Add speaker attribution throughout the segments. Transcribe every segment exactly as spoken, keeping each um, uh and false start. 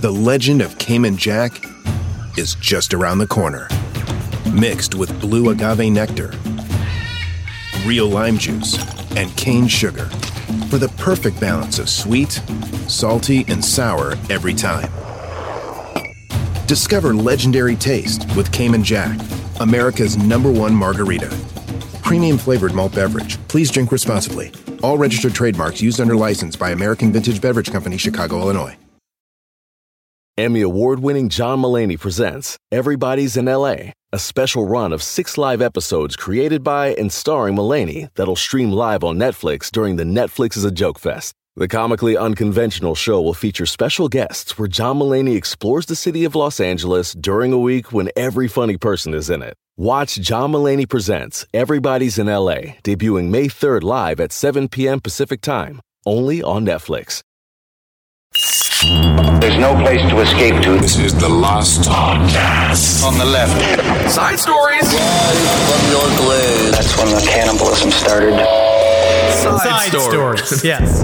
Speaker 1: the legend of Cayman Jack is just around the corner. Mixed with blue agave nectar, real lime juice, and cane sugar for the perfect balance of sweet, salty, and sour every time. Discover legendary taste with Cayman Jack, America's number one margarita. Premium flavored malt beverage. Please drink responsibly. All registered trademarks used under license by American Vintage Beverage Company, Chicago, Illinois.
Speaker 2: Emmy award-winning John Mulaney presents Everybody's in L A, a special run of six live episodes created by and starring Mulaney that'll stream live on Netflix during the Netflix is a Joke Fest. The comically unconventional show will feature special guests where John Mulaney explores the city of Los Angeles during a week when every funny person is in it. Watch John Mulaney Presents Everybody's in L A, debuting May third live at seven p.m. Pacific Time, only on Netflix.
Speaker 3: There's no place to escape to.
Speaker 4: This is the Lost Podcast.
Speaker 3: On the left.
Speaker 5: Side stories.
Speaker 3: From your glade. That's when the cannibalism started.
Speaker 5: Side,
Speaker 6: Side
Speaker 5: stories.
Speaker 6: stories. Yes.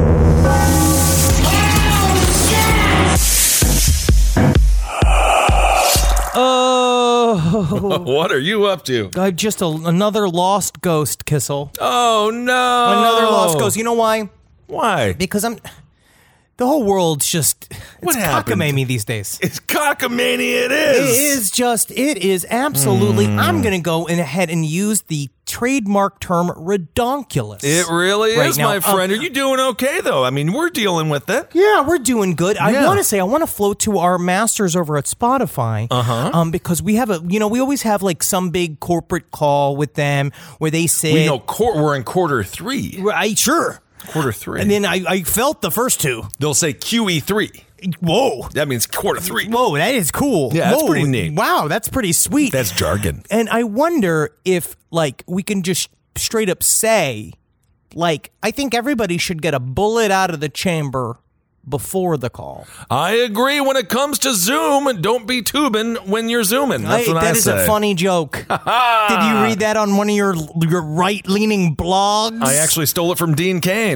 Speaker 6: Oh.
Speaker 5: What are you up to?
Speaker 6: I'm just a, another lost ghost, Kissel.
Speaker 5: Oh, no.
Speaker 6: Another lost ghost. You know why?
Speaker 5: Why?
Speaker 6: Because I'm... The whole world's just...
Speaker 5: What
Speaker 6: it's
Speaker 5: happened?
Speaker 6: cockamamie these days.
Speaker 5: It's cockamania, it is.
Speaker 6: It is just... It is absolutely...
Speaker 5: Mm.
Speaker 6: I'm going to go in ahead and use the trademark term redonkulous.
Speaker 5: It really
Speaker 6: right
Speaker 5: is,
Speaker 6: now.
Speaker 5: my friend.
Speaker 6: Um,
Speaker 5: Are you doing okay, though? I mean, we're dealing with it.
Speaker 6: Yeah, we're doing good. I
Speaker 5: Yeah.
Speaker 6: want to say, I want to float to our masters over at Spotify.
Speaker 5: Uh-huh.
Speaker 6: Um, because we have a, you know, we always have like some big corporate call with them where they say...
Speaker 5: We know quar- we're in quarter three.
Speaker 6: Right, sure.
Speaker 5: Quarter three.
Speaker 6: And then I, I felt the first two.
Speaker 5: They'll say Q E three.
Speaker 6: Whoa.
Speaker 5: That means quarter three.
Speaker 6: Whoa, that is cool.
Speaker 5: Yeah, that's
Speaker 6: Whoa.
Speaker 5: pretty neat.
Speaker 6: Wow, that's pretty sweet.
Speaker 5: That's jargon.
Speaker 6: And I wonder if, like, we can just straight up say, like, I think everybody should get a bullet out of the chamber before the call.
Speaker 5: I agree when it comes to Zoom. Don't be tubing when you're Zooming. That's
Speaker 6: I,
Speaker 5: what
Speaker 6: that
Speaker 5: I
Speaker 6: is
Speaker 5: say.
Speaker 6: a funny joke. Did you read that on one of your your right-leaning blogs?
Speaker 5: I actually stole it from Dean Cain.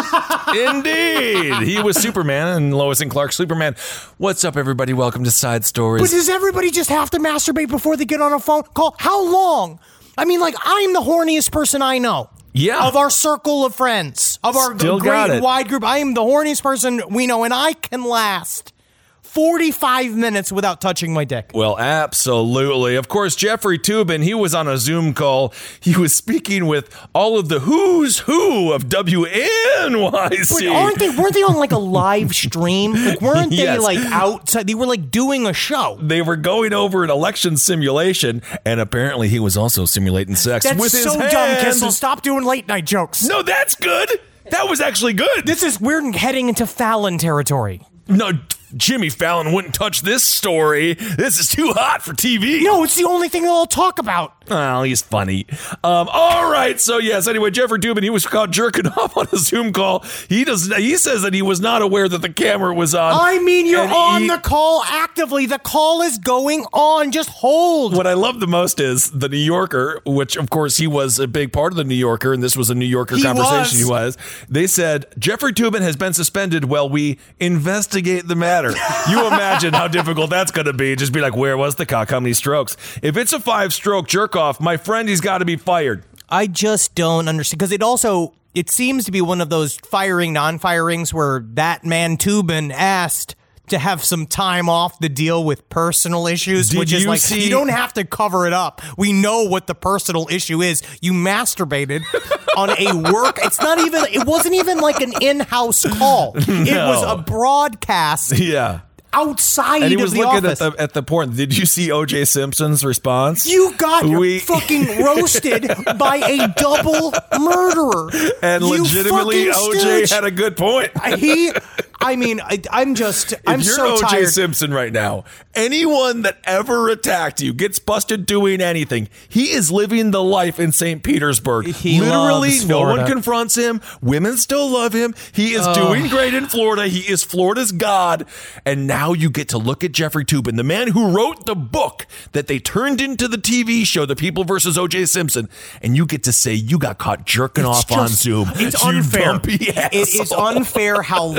Speaker 5: Indeed. He was Superman and Lois and Clark Superman. What's up, everybody? Welcome to Side Stories.
Speaker 6: But does everybody just have to masturbate before they get on a phone call? How long? I mean, like, I'm the horniest person I know.
Speaker 5: Yeah.
Speaker 6: Of our circle of friends. Of our
Speaker 5: Still got
Speaker 6: great
Speaker 5: it.
Speaker 6: wide group. I am the horniest person we know, and I can last forty-five minutes without touching my dick.
Speaker 5: Well, absolutely. Of course, Jeffrey Toobin, he was on a Zoom call. He was speaking with all of the who's who of W N Y C.
Speaker 6: But aren't they, weren't they on like a live stream? Like, weren't they
Speaker 5: Yes.
Speaker 6: like outside? They were like doing a show.
Speaker 5: They were going over an election simulation, and apparently he was also simulating sex
Speaker 6: That's
Speaker 5: with his
Speaker 6: so
Speaker 5: hands.
Speaker 6: dumb, Kissel. Stop doing late night jokes.
Speaker 5: No, that's good. That was actually good.
Speaker 6: This is, we're heading into Fallon territory.
Speaker 5: No, Jimmy Fallon wouldn't touch this story. This is too hot for T V.
Speaker 6: No, it's the only thing they'll talk about.
Speaker 5: Oh, he's funny. Um, all right. So yes. Anyway, Jeffrey Toobin, he was caught jerking off on a Zoom call. He does. He says that he was not aware that the camera was on.
Speaker 6: I mean, you're
Speaker 5: And
Speaker 6: on
Speaker 5: he-
Speaker 6: the call actively. The call is going on. Just hold.
Speaker 5: What I love the most is the New Yorker, which of course he was a big part of the New Yorker, and this was a New Yorker
Speaker 6: He
Speaker 5: conversation.
Speaker 6: was.
Speaker 5: He was. They said Jeffrey Toobin has been suspended while we investigate the matter. You imagine how difficult that's going to be. Just be like, where was the cock? How many strokes? If it's a five-stroke jerk off, my friend, he's got to be fired.
Speaker 6: I just don't understand, because it also, it seems to be one of those firing non-firings where that man Toobin asked to have some time off to deal with personal issues,
Speaker 5: Did
Speaker 6: which is
Speaker 5: you
Speaker 6: like,
Speaker 5: see-
Speaker 6: you don't have to cover it up. We know what the personal issue is. You masturbated on a work, it's not even, it wasn't even like an in-house call. It was a broadcast
Speaker 5: Yeah.
Speaker 6: outside
Speaker 5: And he
Speaker 6: of
Speaker 5: was
Speaker 6: the
Speaker 5: looking
Speaker 6: office.
Speaker 5: at the at the porn. Did you see O J Simpson's response?
Speaker 6: You got
Speaker 5: We-
Speaker 6: fucking roasted by a double murderer.
Speaker 5: And
Speaker 6: You
Speaker 5: legitimately,
Speaker 6: fucking
Speaker 5: O J
Speaker 6: stooge.
Speaker 5: had a good point.
Speaker 6: He, I mean, I, I'm just, I'm
Speaker 5: if you're
Speaker 6: so
Speaker 5: O J
Speaker 6: tired.
Speaker 5: Simpson right now, anyone that ever attacked you gets busted doing anything. He is living the life in Saint Petersburg.
Speaker 6: He
Speaker 5: Literally,
Speaker 6: loves
Speaker 5: no one
Speaker 6: Florida.
Speaker 5: confronts him. Women still love him. He is doing great in Florida. He is Florida's god. And now you get to look at Jeffrey Toobin, the man who wrote the book that they turned into the T V show, The People versus O J Simpson, and you get to say you got caught jerking
Speaker 6: It's
Speaker 5: off on
Speaker 6: just-
Speaker 5: Zoom.
Speaker 6: It's
Speaker 5: you
Speaker 6: unfair.
Speaker 5: dumpy
Speaker 6: It is
Speaker 5: asshole.
Speaker 6: unfair how life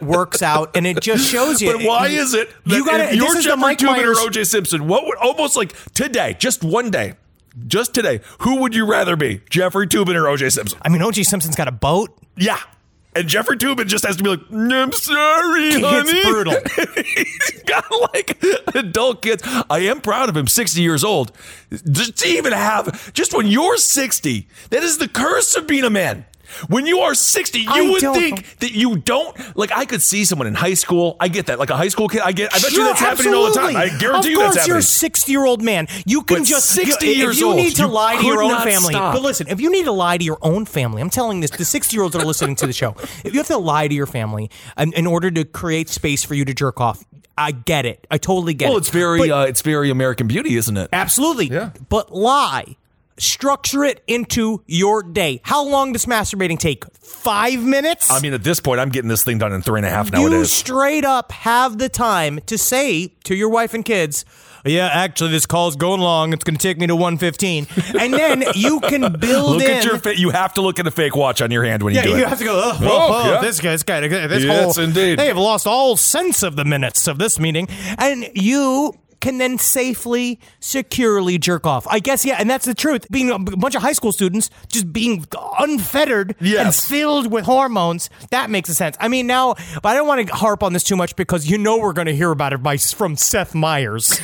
Speaker 6: works out, and it just shows you.
Speaker 5: But why is it that
Speaker 6: You gotta-
Speaker 5: if you're
Speaker 6: this is the
Speaker 5: Jeffrey
Speaker 6: Mike
Speaker 5: Toobin
Speaker 6: Myers-
Speaker 5: or O J Simpson, what would almost like today, just one day, just today, who would you rather be, Jeffrey Toobin or O J Simpson?
Speaker 6: I mean, O J Simpson's got a boat.
Speaker 5: Yeah. And Jeffrey Toobin just has to be like, I'm sorry, honey.
Speaker 6: It's brutal.
Speaker 5: He's got like adult kids. I am proud of him, sixty years old. Just to even have, just when you're sixty, that is the curse of being a man. When you are sixty, you
Speaker 6: I
Speaker 5: would
Speaker 6: don't-
Speaker 5: think that you don't, like I could see someone in high school. I get that. Like a high school kid, I get, I bet you
Speaker 6: Sure,
Speaker 5: that's happening all the time. I
Speaker 6: absolutely.
Speaker 5: guarantee you
Speaker 6: of
Speaker 5: that's
Speaker 6: course, you're
Speaker 5: happening.
Speaker 6: a sixty-year-old man. You can
Speaker 5: But
Speaker 6: just
Speaker 5: sixty
Speaker 6: if
Speaker 5: years
Speaker 6: you
Speaker 5: old,
Speaker 6: need to
Speaker 5: you
Speaker 6: lie to your
Speaker 5: could
Speaker 6: own
Speaker 5: not
Speaker 6: family.
Speaker 5: stop.
Speaker 6: But listen, if you need to lie to your own family, I'm telling this the sixty-year-olds that are listening to the show. If you have to lie to your family in, in order to create space for you to jerk off, I get it. I totally get
Speaker 5: Well,
Speaker 6: it.
Speaker 5: it's very,
Speaker 6: But-
Speaker 5: uh, it's very American Beauty, isn't it?
Speaker 6: absolutely.
Speaker 5: Yeah.
Speaker 6: But lie. Structure it into your day. How long does masturbating take? Five minutes?
Speaker 5: I mean, at this point, I'm getting this thing done in three and a half
Speaker 6: You
Speaker 5: nowadays.
Speaker 6: straight up have the time to say to your wife and kids, yeah, actually, this call's going long. It's going to take me to one fifteen. And then you can build
Speaker 5: Look
Speaker 6: in.
Speaker 5: at your fa- you have to look at a fake watch on your hand when you
Speaker 6: yeah,
Speaker 5: do
Speaker 6: you
Speaker 5: it.
Speaker 6: have to go, oh,
Speaker 5: Oh,
Speaker 6: oh,
Speaker 5: yeah.
Speaker 6: this guy's got this
Speaker 5: Yes,
Speaker 6: whole.
Speaker 5: indeed.
Speaker 6: They have lost all sense of the minutes of this meeting. And you can then safely, securely jerk off. I guess, yeah, and that's the truth. Being a bunch of high school students, just being unfettered and
Speaker 5: Yes.
Speaker 6: filled with hormones, that makes a sense. I mean, now, but I don't want to harp on this too much because you know we're going to hear about it by, from Seth Meyers.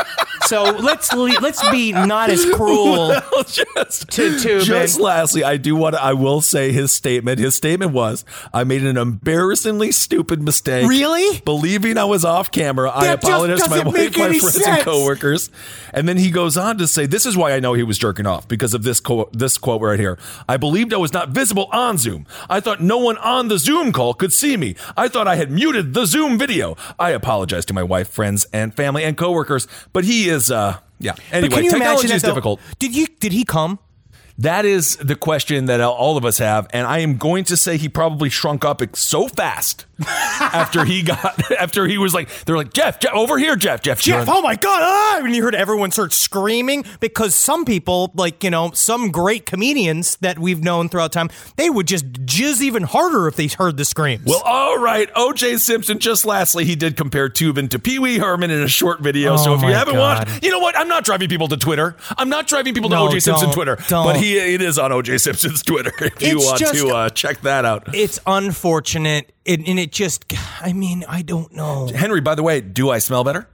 Speaker 6: So let's le- let's be not as cruel
Speaker 5: Well, just,
Speaker 6: to to
Speaker 5: just
Speaker 6: Ben.
Speaker 5: lastly, I do want to, I will say his statement. His statement was, I made an embarrassingly stupid mistake.
Speaker 6: Really?
Speaker 5: Believing I was off camera. I
Speaker 6: That just
Speaker 5: apologize to my
Speaker 6: doesn't
Speaker 5: wife,
Speaker 6: make
Speaker 5: my
Speaker 6: any
Speaker 5: friends, and
Speaker 6: sense.
Speaker 5: coworkers. And then he goes on to say, this is why I know he was jerking off, because of this quote, this quote right here. I believed I was not visible on Zoom. I thought no one on the Zoom call could see me. I thought I had muted the Zoom video. I apologize to my wife, friends, and family and coworkers, but he is, uh, yeah. Anyway,
Speaker 6: But can you
Speaker 5: technology
Speaker 6: imagine
Speaker 5: is
Speaker 6: that, though?
Speaker 5: difficult.
Speaker 6: Did you? Did he come?
Speaker 5: That is the question that all of us have, and I am going to say he probably shrunk up so fast after he got after he was like, they're like, Jeff, Jeff, over here, Jeff, Jeff,
Speaker 6: Jeff,
Speaker 5: you're-
Speaker 6: oh my God. Ah! And you heard everyone start screaming because some people, like, you know, some great comedians that we've known throughout time, they would just jizz even harder if they heard the screams.
Speaker 5: Well, all right, O J Simpson. Just lastly, he did compare Toobin to Pee Wee Herman in a short video.
Speaker 6: Oh
Speaker 5: so if you
Speaker 6: my
Speaker 5: haven't
Speaker 6: God.
Speaker 5: watched, you know what? I'm not driving people to Twitter. I'm not driving people to
Speaker 6: No,
Speaker 5: O J Simpson
Speaker 6: don't,
Speaker 5: Twitter,
Speaker 6: don't.
Speaker 5: but he it is on O J Simpson's Twitter. If you
Speaker 6: It's
Speaker 5: want
Speaker 6: just-
Speaker 5: to uh, check that out,
Speaker 6: it's unfortunate. It, and it just, I mean, I don't know.
Speaker 5: Henry. By the way, do I smell better?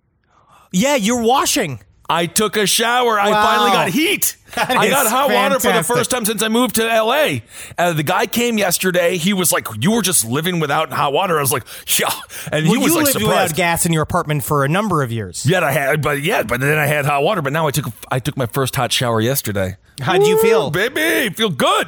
Speaker 6: Yeah, you're washing.
Speaker 5: I took a shower. I
Speaker 6: Wow.
Speaker 5: finally got heat.
Speaker 6: That
Speaker 5: I got
Speaker 6: is
Speaker 5: hot water for the
Speaker 6: fantastic.
Speaker 5: first time since I moved to L A. Uh, the guy came yesterday. He was like, "You were just living without hot water." I was like, "Yeah," and he
Speaker 6: Well,
Speaker 5: was
Speaker 6: you
Speaker 5: like
Speaker 6: lived
Speaker 5: surprised.
Speaker 6: without gas in your apartment for a number of years.
Speaker 5: Yet I had, but yeah, but then I had hot water. But now I took I took my first hot shower yesterday.
Speaker 6: How do you feel?
Speaker 5: Ooh, baby? Feel good.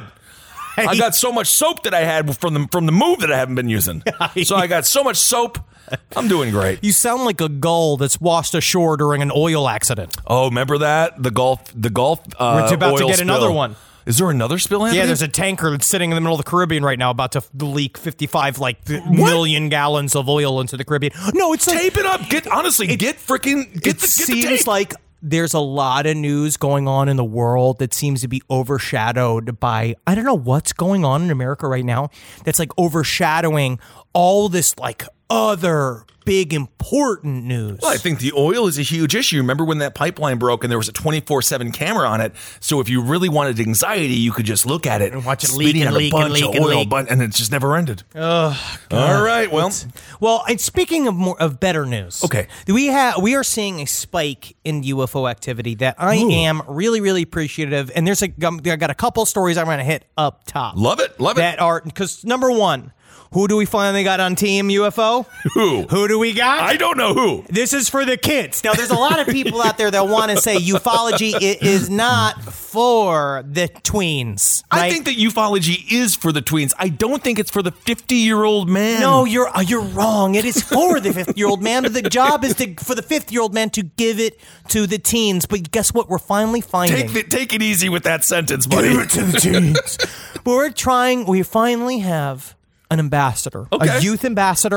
Speaker 5: I got so much soap that I had from the from the move that I haven't been using. So I got so much soap. I'm doing great.
Speaker 6: You sound like a gull that's washed ashore during an oil accident.
Speaker 5: Oh, remember that the Gulf the Gulf uh,
Speaker 6: We're about to
Speaker 5: oil
Speaker 6: get another
Speaker 5: spill.
Speaker 6: one.
Speaker 5: Is there another spill? Anthony?
Speaker 6: Yeah, there's a tanker that's sitting in the middle of the Caribbean right now about to leak fifty-five like million gallons of oil into the Caribbean. No, it's like,
Speaker 5: tape it up. Get honestly, get freaking get
Speaker 6: it
Speaker 5: the get the
Speaker 6: seems
Speaker 5: tape.
Speaker 6: like there's a lot of news going on in the world that seems to be overshadowed by, I don't know what's going on in America right now that's like overshadowing all this like other big important news.
Speaker 5: Well, I think the oil is a huge issue. Remember when that pipeline broke and there was a twenty-four seven camera on it? So if you really wanted anxiety, you could just look at it
Speaker 6: And watch it
Speaker 5: spitting
Speaker 6: leak and
Speaker 5: out a
Speaker 6: leak and
Speaker 5: bunch
Speaker 6: leak
Speaker 5: of
Speaker 6: and
Speaker 5: oil,
Speaker 6: leak.
Speaker 5: bun- and it just never ended. All right, well,
Speaker 6: Well, and speaking of more of better news,
Speaker 5: Okay.
Speaker 6: we have we are seeing a spike in U F O activity that I am really really appreciative. And there's a um, I got a couple stories I'm going to hit up top.
Speaker 5: love it, love
Speaker 6: that
Speaker 5: it.
Speaker 6: are because number one, who do we finally got on Team U F O?
Speaker 5: Who?
Speaker 6: Who do we got?
Speaker 5: I don't know who.
Speaker 6: This is for the kids. Now, there's a lot of people out there that want to say ufology it is not for the tweens.
Speaker 5: I
Speaker 6: right?
Speaker 5: think that ufology is for the tweens. I don't think it's for the fifty-year-old man.
Speaker 6: No, you're uh, you're wrong. It is for the fifty-year-old man. But the job is to, for the fifty-year-old man to give it to the teens. But guess what? We're finally finding.
Speaker 5: take the, take it easy with that sentence, buddy.
Speaker 6: Give it to the teens. But we're trying. We finally have an ambassador,
Speaker 5: Okay.
Speaker 6: a youth ambassador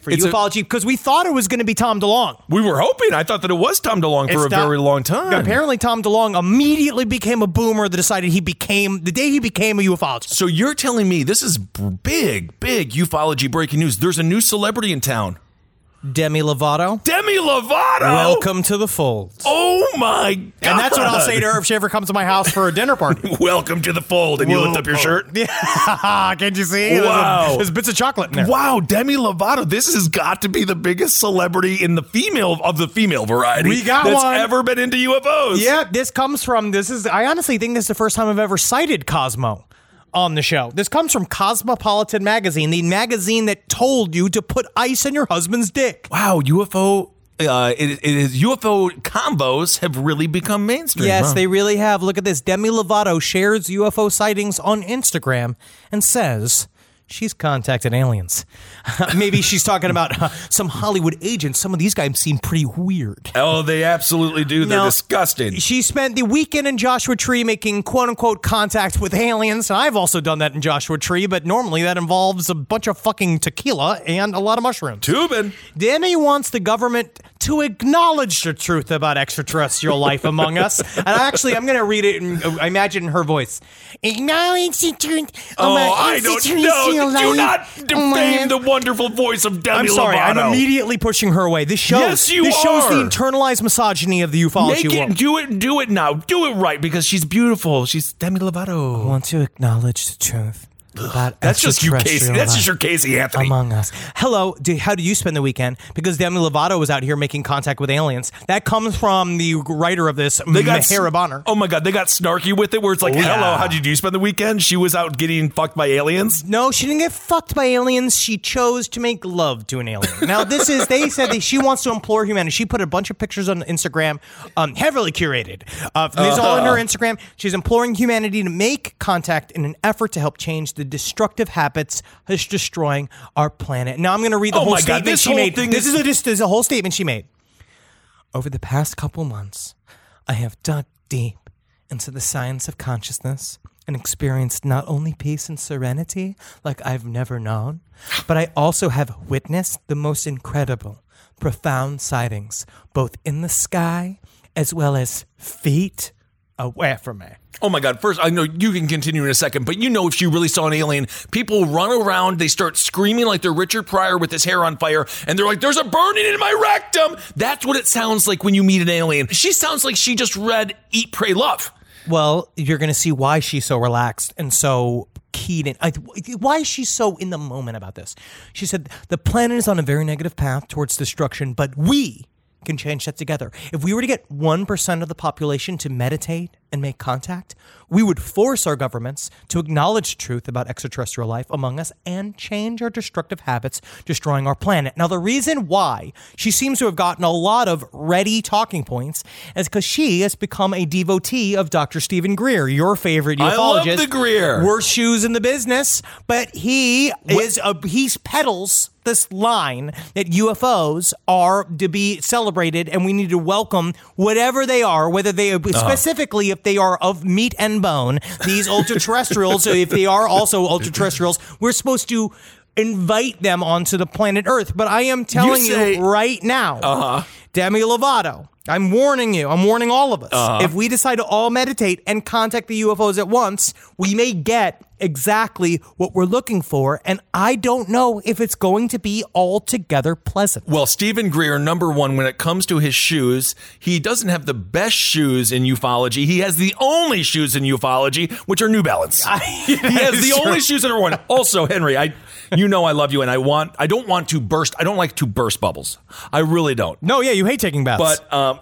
Speaker 6: for
Speaker 5: It's a-
Speaker 6: ufology because we thought it was going to be Tom DeLonge.
Speaker 5: We were hoping. I thought that it was Tom DeLonge for
Speaker 6: It's
Speaker 5: a
Speaker 6: not-
Speaker 5: very long time.
Speaker 6: Apparently, Tom DeLonge immediately became a boomer that decided he became, the day he became a ufologist.
Speaker 5: So you're telling me this is big, big ufology breaking news. There's a new celebrity in town.
Speaker 6: Demi Lovato.
Speaker 5: Demi Lovato.
Speaker 6: Welcome to the fold.
Speaker 5: Oh my God.
Speaker 6: And that's what I'll say to her if she ever comes to my house for a dinner party.
Speaker 5: Welcome to the fold. And you
Speaker 6: Whoa.
Speaker 5: lift up your shirt.
Speaker 6: Yeah, can't you see?
Speaker 5: Wow.
Speaker 6: There's, there's bits of chocolate in there.
Speaker 5: Wow, Demi Lovato. This has got to be the biggest celebrity in the female of the female variety
Speaker 6: We got
Speaker 5: that's
Speaker 6: one.
Speaker 5: ever been into U F Os.
Speaker 6: Yeah, this comes from, this is, I honestly think this is the first time I've ever cited Cosmo on the show. This comes from Cosmopolitan Magazine, the magazine that told you to put ice in your husband's dick.
Speaker 5: Wow, U F O. Uh, it, it is U F O combos have really become mainstream.
Speaker 6: Yes,
Speaker 5: huh?
Speaker 6: they really have. Look at this. Demi Lovato shares U F O sightings on Instagram and says she's contacted aliens. Maybe she's talking about uh, some Hollywood agents. Some of these guys seem pretty weird.
Speaker 5: Oh, they absolutely do. They're
Speaker 6: Now,
Speaker 5: disgusting.
Speaker 6: She spent the weekend in Joshua Tree making quote-unquote contact with aliens. And I've also done that in Joshua Tree, but normally that involves a bunch of fucking tequila and a lot of mushrooms.
Speaker 5: Tubin.
Speaker 6: Demi wants the government to acknowledge the truth about extraterrestrial life among us. And actually, I'm going to read it and I imagine in her voice. Acknowledge the truth
Speaker 5: Oh,
Speaker 6: about
Speaker 5: I don't
Speaker 6: extraterrestrial
Speaker 5: know. Do
Speaker 6: life
Speaker 5: not defame
Speaker 6: among
Speaker 5: the wonderful voice of Demi
Speaker 6: I'm sorry,
Speaker 5: Lovato.
Speaker 6: I'm immediately pushing her away. This shows,
Speaker 5: Yes, you
Speaker 6: this shows the
Speaker 5: are.
Speaker 6: internalized misogyny of the ufology
Speaker 5: Make it,
Speaker 6: world.
Speaker 5: do it, do it now. Do it right because she's beautiful. She's Demi
Speaker 6: I
Speaker 5: Lovato.
Speaker 6: want to acknowledge the truth about
Speaker 5: That's just you, Casey.
Speaker 6: extraterrestrial
Speaker 5: That's
Speaker 6: life
Speaker 5: just your Casey Anthony.
Speaker 6: among us. Hello, do, how do you spend the weekend? Because Demi Lovato was out here making contact with aliens. That comes from the writer of this,
Speaker 5: They got
Speaker 6: Meher Bonner.
Speaker 5: Oh my God, they got snarky with it where it's like,
Speaker 6: Oh,
Speaker 5: hello,
Speaker 6: yeah.
Speaker 5: how did you spend the weekend? She was out getting fucked by aliens.
Speaker 6: No, she didn't get fucked by aliens. She chose to make love to an alien. Now, this is, they said that she wants to implore humanity. She put a bunch of pictures on Instagram, um, heavily curated. Uh, this is all in her Instagram. She's imploring humanity to make contact in an effort to help change the destructive habits that's destroying our planet. Now, I'm going to read the
Speaker 5: Oh
Speaker 6: whole
Speaker 5: my God,
Speaker 6: statement
Speaker 5: this
Speaker 6: she
Speaker 5: whole
Speaker 6: made.
Speaker 5: thing
Speaker 6: This
Speaker 5: is-
Speaker 6: is a, just, this is a whole statement she made. Over the past couple months, I have dug deep into the science of consciousness and experienced not only peace and serenity like I've never known, but I also have witnessed the most incredible, profound sightings, both in the sky as well as feet away from me.
Speaker 5: Oh my God, first, I know you can continue in a second, but you know if she really saw an alien, people run around, they start screaming like they're Richard Pryor with his hair on fire, and they're like, there's a burning in my rectum. That's what it sounds like when you meet an alien. She sounds like she just read Eat, Pray, Love.
Speaker 6: Well, you're going to see why she's so relaxed and so keyed in. I, why is she so in the moment about this? She said, the planet is on a very negative path towards destruction, but we can change that together. If we were to get one percent of the population to meditate and make contact, we would force our governments to acknowledge the truth about extraterrestrial life among us and change our destructive habits, destroying our planet. Now, the reason why she seems to have gotten a lot of ready talking points is because she has become a devotee of Doctor Stephen Greer, your favorite ufologist.
Speaker 5: I love the Greer.
Speaker 6: Worst shoes in the business, but he is a, he peddles this line that U F Os are to be celebrated and we need to welcome whatever they are, whether they specifically if they are of meat and bone, these ultra-terrestrials, if they are also ultra-terrestrials, we're supposed to invite them onto the planet Earth. But I am telling you,
Speaker 5: say-
Speaker 6: right now,
Speaker 5: Uh-huh.
Speaker 6: Demi Lovato, I'm warning you, I'm warning all of us.
Speaker 5: Uh-huh.
Speaker 6: If we decide to all meditate and contact the U F Os at once, we may get exactly what we're looking for. And I don't know if it's going to be altogether pleasant.
Speaker 5: Well, Stephen Greer, number one, when it comes to his shoes, he doesn't have the best shoes in ufology. He has the only shoes in ufology, which are New Balance. he has the only shoes that are worn. Also, Henry, I, you know I love you, and I want, I don't want to burst. I don't like to burst bubbles. I really don't.
Speaker 6: No, yeah, you hate taking baths.
Speaker 5: But um,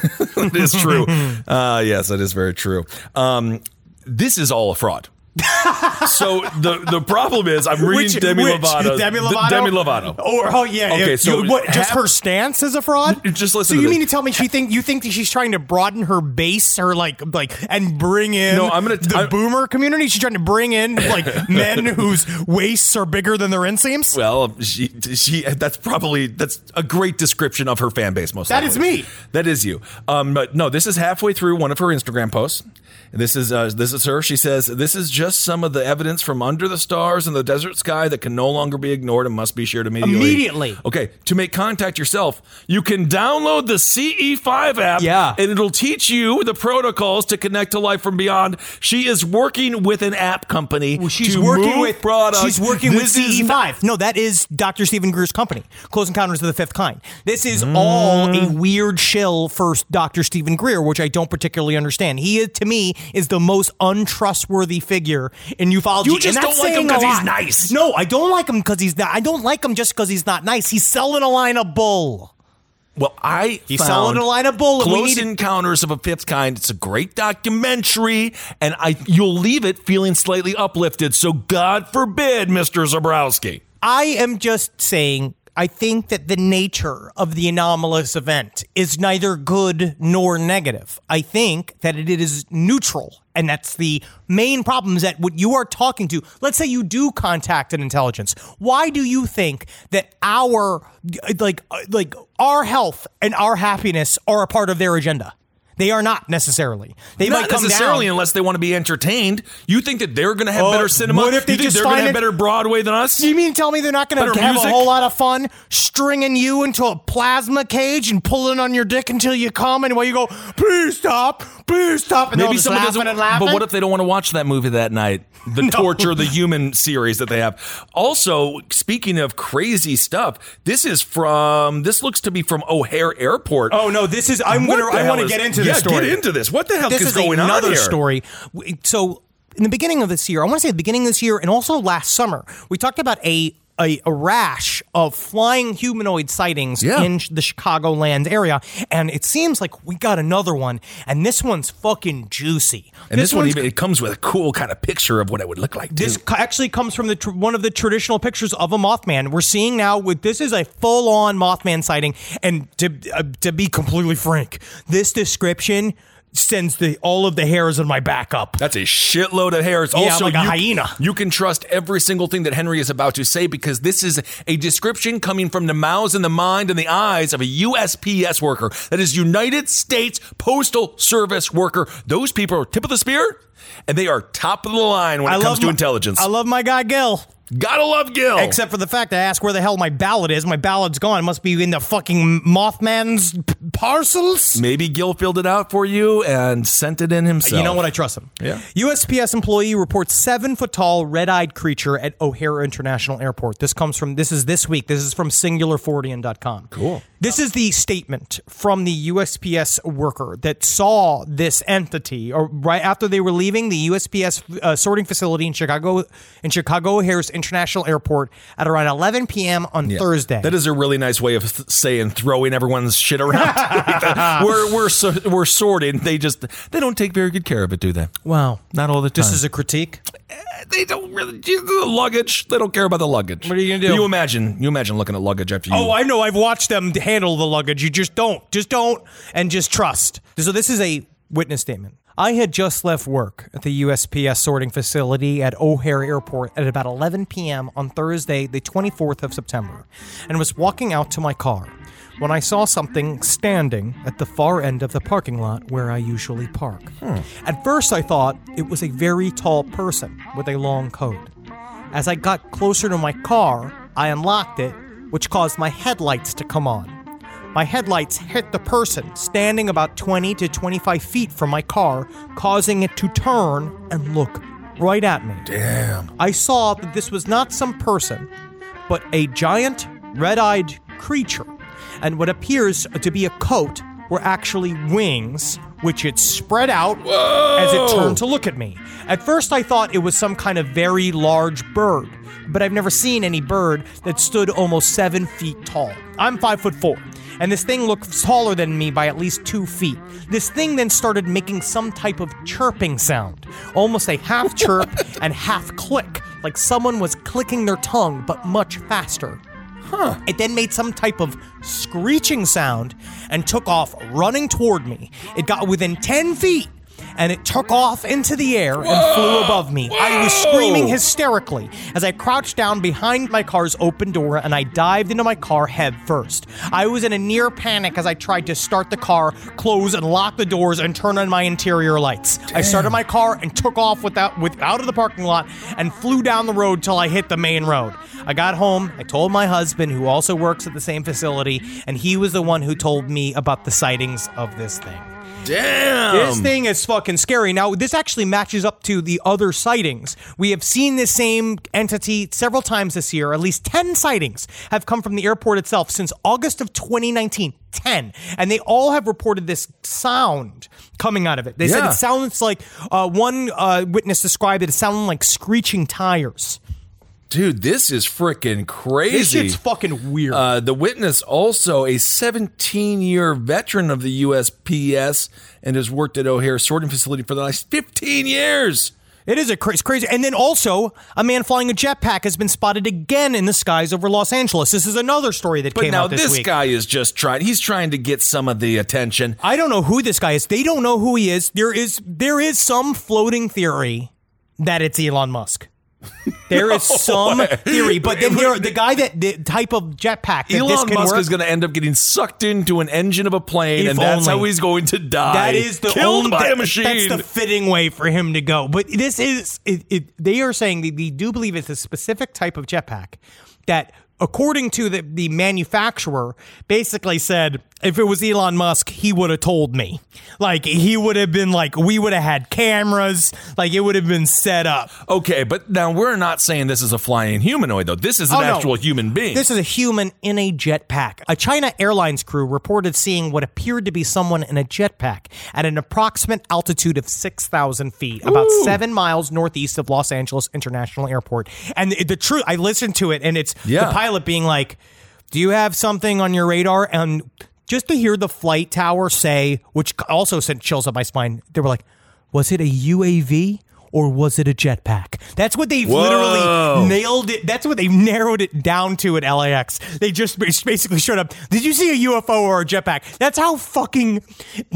Speaker 5: it is true. Uh, yes, that is very true. Um, this is all a fraud. So the the problem is I'm reading
Speaker 6: Which-
Speaker 5: Demi
Speaker 6: which?
Speaker 5: Lovato.
Speaker 6: Demi
Speaker 5: the-
Speaker 6: Lovato?
Speaker 5: Demi Lovato.
Speaker 6: Or oh yeah,
Speaker 5: Okay,
Speaker 6: yeah.
Speaker 5: so
Speaker 6: You- what, just
Speaker 5: have-
Speaker 6: her stance is a fraud.
Speaker 5: Just listen
Speaker 6: So
Speaker 5: to
Speaker 6: you
Speaker 5: this.
Speaker 6: mean to tell me she think you think that she's trying to broaden her base, or like like and bring in
Speaker 5: No, I'm gonna-
Speaker 6: the
Speaker 5: I'm-
Speaker 6: boomer community? She's trying to bring in like men whose waists are bigger than their inseams.
Speaker 5: Well, she she that's probably that's a great description of her fan base. Most
Speaker 6: That
Speaker 5: likely.
Speaker 6: is me.
Speaker 5: That is you. Um, but no, this is halfway through one of her Instagram posts, This is uh, this is her. She says, this is just some of the evidence from under the stars in the desert sky that can no longer be ignored and must be shared immediately.
Speaker 6: Immediately.
Speaker 5: Okay, to make contact yourself, you can download the C E five app,
Speaker 6: yeah.
Speaker 5: and it'll teach you the protocols to connect to life from beyond. She is working with an app company
Speaker 6: well, she's
Speaker 5: to
Speaker 6: working
Speaker 5: move
Speaker 6: with
Speaker 5: products.
Speaker 6: She's working
Speaker 5: this
Speaker 6: with C E five. No, that is Doctor Stephen Greer's company, Close Encounters of the Fifth Kind. This is mm. all a weird shill for Doctor Stephen Greer, which I don't particularly understand. He, is, to me, is the most untrustworthy figure in ufology.
Speaker 5: You just
Speaker 6: and that's
Speaker 5: don't like him
Speaker 6: because
Speaker 5: he's nice.
Speaker 6: No, I don't like him because he's not. I don't like him just because he's not nice. He's selling a line of bull.
Speaker 5: Well, I
Speaker 6: He's
Speaker 5: found
Speaker 6: selling a line of bull.
Speaker 5: Close Encounters of a Fifth Kind. It's a great documentary, and I you'll leave it feeling slightly uplifted. So God forbid, Mister Zabrowski.
Speaker 6: I am just saying, I think that the nature of the anomalous event is neither good nor negative. I think that it is neutral. And that's the main problem, is that what you are talking to, let's say you do contact an intelligence. Why do you think that our, like, like our health and our happiness are a part of their agenda? They are not necessarily. They
Speaker 5: not
Speaker 6: might come
Speaker 5: necessarily
Speaker 6: down.
Speaker 5: unless they want to be entertained. You think that they're going to have
Speaker 6: Uh,
Speaker 5: better cinema?
Speaker 6: what if they
Speaker 5: you think
Speaker 6: just
Speaker 5: they're going to
Speaker 6: find
Speaker 5: have
Speaker 6: it-
Speaker 5: better Broadway than us?
Speaker 6: You mean tell me they're not going
Speaker 5: Better
Speaker 6: to have
Speaker 5: music?
Speaker 6: a whole lot of fun stringing you into a plasma cage and pulling on your dick until you come, and while you go, please stop, please stop, and they're
Speaker 5: Maybe
Speaker 6: just
Speaker 5: someone
Speaker 6: laughing
Speaker 5: doesn't.
Speaker 6: and laughing?
Speaker 5: But what if they don't want to watch that movie that night? The
Speaker 6: No.
Speaker 5: Torture the Human series that they have. Also, speaking of crazy stuff, this is from. This looks to be from O'Hare Airport.
Speaker 6: Oh no! This is. I'm
Speaker 5: What
Speaker 6: gonna.
Speaker 5: the
Speaker 6: I
Speaker 5: hell
Speaker 6: want to
Speaker 5: is-
Speaker 6: get into
Speaker 5: yeah,
Speaker 6: this story.
Speaker 5: get into this. What the hell
Speaker 6: This
Speaker 5: is,
Speaker 6: is
Speaker 5: going
Speaker 6: another
Speaker 5: on here?
Speaker 6: story. So, in the beginning of this year, I want to say the beginning of this year, and also last summer, we talked about a a, a rash of flying humanoid sightings
Speaker 5: Yeah.
Speaker 6: in the Chicagoland area, and it seems like we got another one, and this one's fucking juicy.
Speaker 5: And this, one
Speaker 6: one's-
Speaker 5: even it comes with a cool kind of picture of what it would look like.
Speaker 6: This
Speaker 5: too.
Speaker 6: co- actually comes from the tr- one of the traditional pictures of a Mothman. We're seeing now with this is a full-on Mothman sighting, and to uh, to be completely frank, this description sends the all of the hairs on my back up.
Speaker 5: That's a shitload of hairs.
Speaker 6: Yeah,
Speaker 5: Also,
Speaker 6: like a
Speaker 5: you,
Speaker 6: hyena.
Speaker 5: You can trust every single thing that Henry is about to say because this is a description coming from the mouths and the mind and the eyes of a U S P S worker. That is United States Postal Service worker. Those people are tip of the spear, and they are top of the line when it
Speaker 6: I
Speaker 5: comes
Speaker 6: love
Speaker 5: to
Speaker 6: my-
Speaker 5: intelligence.
Speaker 6: I love my guy Gil.
Speaker 5: Gotta love Gil.
Speaker 6: Except for the fact I asked where the hell my ballot is. My ballot's gone. It must be in the fucking Mothman's p- parcels.
Speaker 5: Maybe Gil filled it out for you and sent it in himself.
Speaker 6: You know what? I trust him.
Speaker 5: Yeah.
Speaker 6: U S P S employee reports seven foot tall red eyed creature at O'Hare International Airport. This comes from, this is this week. This is from singular fortean dot com.
Speaker 5: Cool.
Speaker 6: This is the statement from the U S P S worker that saw this entity, or right after they were leaving the U S P S uh, sorting facility in Chicago, in Chicago O'Hare's International Airport at around eleven p.m. on
Speaker 5: Yeah.
Speaker 6: Thursday.
Speaker 5: That is a really nice way of th- saying throwing everyone's shit around. we're we're so, we're sorted. They just they don't take very good care of it, do they?
Speaker 6: Wow.
Speaker 5: Not all the time.
Speaker 6: This is a critique.
Speaker 5: They don't really the luggage. They don't care about the luggage.
Speaker 6: What are you gonna do?
Speaker 5: You imagine you imagine looking at luggage after you.
Speaker 6: Oh, I know. I've watched them handle the luggage. You just don't. Just don't. And just trust. So this is a witness statement. I had just left work at the U S P S sorting facility at O'Hare Airport at about eleven p.m. on Thursday, the twenty-fourth of September, and was walking out to my car when I saw something standing at the far end of the parking lot where I usually park. Hmm. At first, I thought it was a very tall person with a long coat. As I got closer to my car, I unlocked it, which caused my headlights to come on. My headlights hit the person standing about twenty to twenty-five feet from my car, causing it to turn and look right at me.
Speaker 5: Damn.
Speaker 6: I saw that this was not some person, but a giant, red-eyed creature. And what appears to be a coat were actually wings, which it spread out
Speaker 5: Whoa.
Speaker 6: as it turned to look at me. At first, I thought it was some kind of very large bird, but I've never seen any bird that stood almost seven feet tall. I'm five foot four, and this thing looked taller than me by at least two feet. This thing then started making some type of chirping sound, almost a half chirp and half click, like someone was clicking their tongue, but much faster. Huh. It then made some type of screeching sound and took off running toward me. It got within ten feet and it took off into the air and Whoa! flew above me. Whoa! I was screaming hysterically as I crouched down behind my car's open door and I dived into my car head first. I was in a near panic as I tried to start the car, close and lock the doors, and turn on my interior lights. Damn. I started my car and took off without, with, out of the parking lot and flew down the road till I hit the main road. I got home, I told my husband, who also works at the same facility, and he was the one who told me about the sightings of this thing.
Speaker 5: Damn!
Speaker 6: This thing is fucking scary. Now, this actually matches up to the other sightings. We have seen this same entity several times this year. At least ten sightings have come from the airport itself since August of twenty nineteen. ten. And they all have reported this sound coming out of it. They yeah. said it sounds like, uh, one uh, witness described it as sounding like screeching tires.
Speaker 5: Dude, this is freaking crazy.
Speaker 6: This shit's fucking weird.
Speaker 5: Uh, the witness, also a seventeen-year veteran of the U S P S and has worked at O'Hare sorting facility for the last fifteen years.
Speaker 6: It is a cra- it's crazy. And then also, a man flying a jetpack has been spotted again in the skies over Los Angeles. This is another story that
Speaker 5: but
Speaker 6: came out this week.
Speaker 5: But now this guy is just trying, he's trying to get some of the attention.
Speaker 6: I don't know who this guy is. They don't know who he is. There is there is some floating theory that it's Elon Musk. There is some no theory, but then there, the guy that the type of jetpack that
Speaker 5: Elon
Speaker 6: this can
Speaker 5: Musk
Speaker 6: work,
Speaker 5: is going to end up getting sucked into an engine of a plane, and that's
Speaker 6: only.
Speaker 5: how he's going to die.
Speaker 6: That is the
Speaker 5: killed
Speaker 6: only,
Speaker 5: by
Speaker 6: that,
Speaker 5: a machine.
Speaker 6: That's the fitting way for him to go. But this is it, it, they are saying they, they do believe it's a specific type of jetpack that, according to the, the manufacturer, basically said, if it was Elon Musk, he would have told me. Like, he would have been like, we would have had cameras. Like, it would have been set up.
Speaker 5: Okay, but now we're not saying this is a flying humanoid, though. This is an oh, no. actual human being.
Speaker 6: This is a human in a jetpack. A China Airlines crew reported seeing what appeared to be someone in a jetpack at an approximate altitude of six thousand feet, about Ooh. seven miles northeast of Los Angeles International Airport. And the, the truth, I listened to it, and it's yeah. the pilot being like, do you have something on your radar? And just to hear the flight tower say, which also sent chills up my spine, they were like, was it a U A V or was it a jetpack? That's what they've
Speaker 5: Whoa.
Speaker 6: literally nailed it. That's what they've narrowed it down to at L A X. They just basically showed up. Did you see a U F O or a jetpack? That's how fucking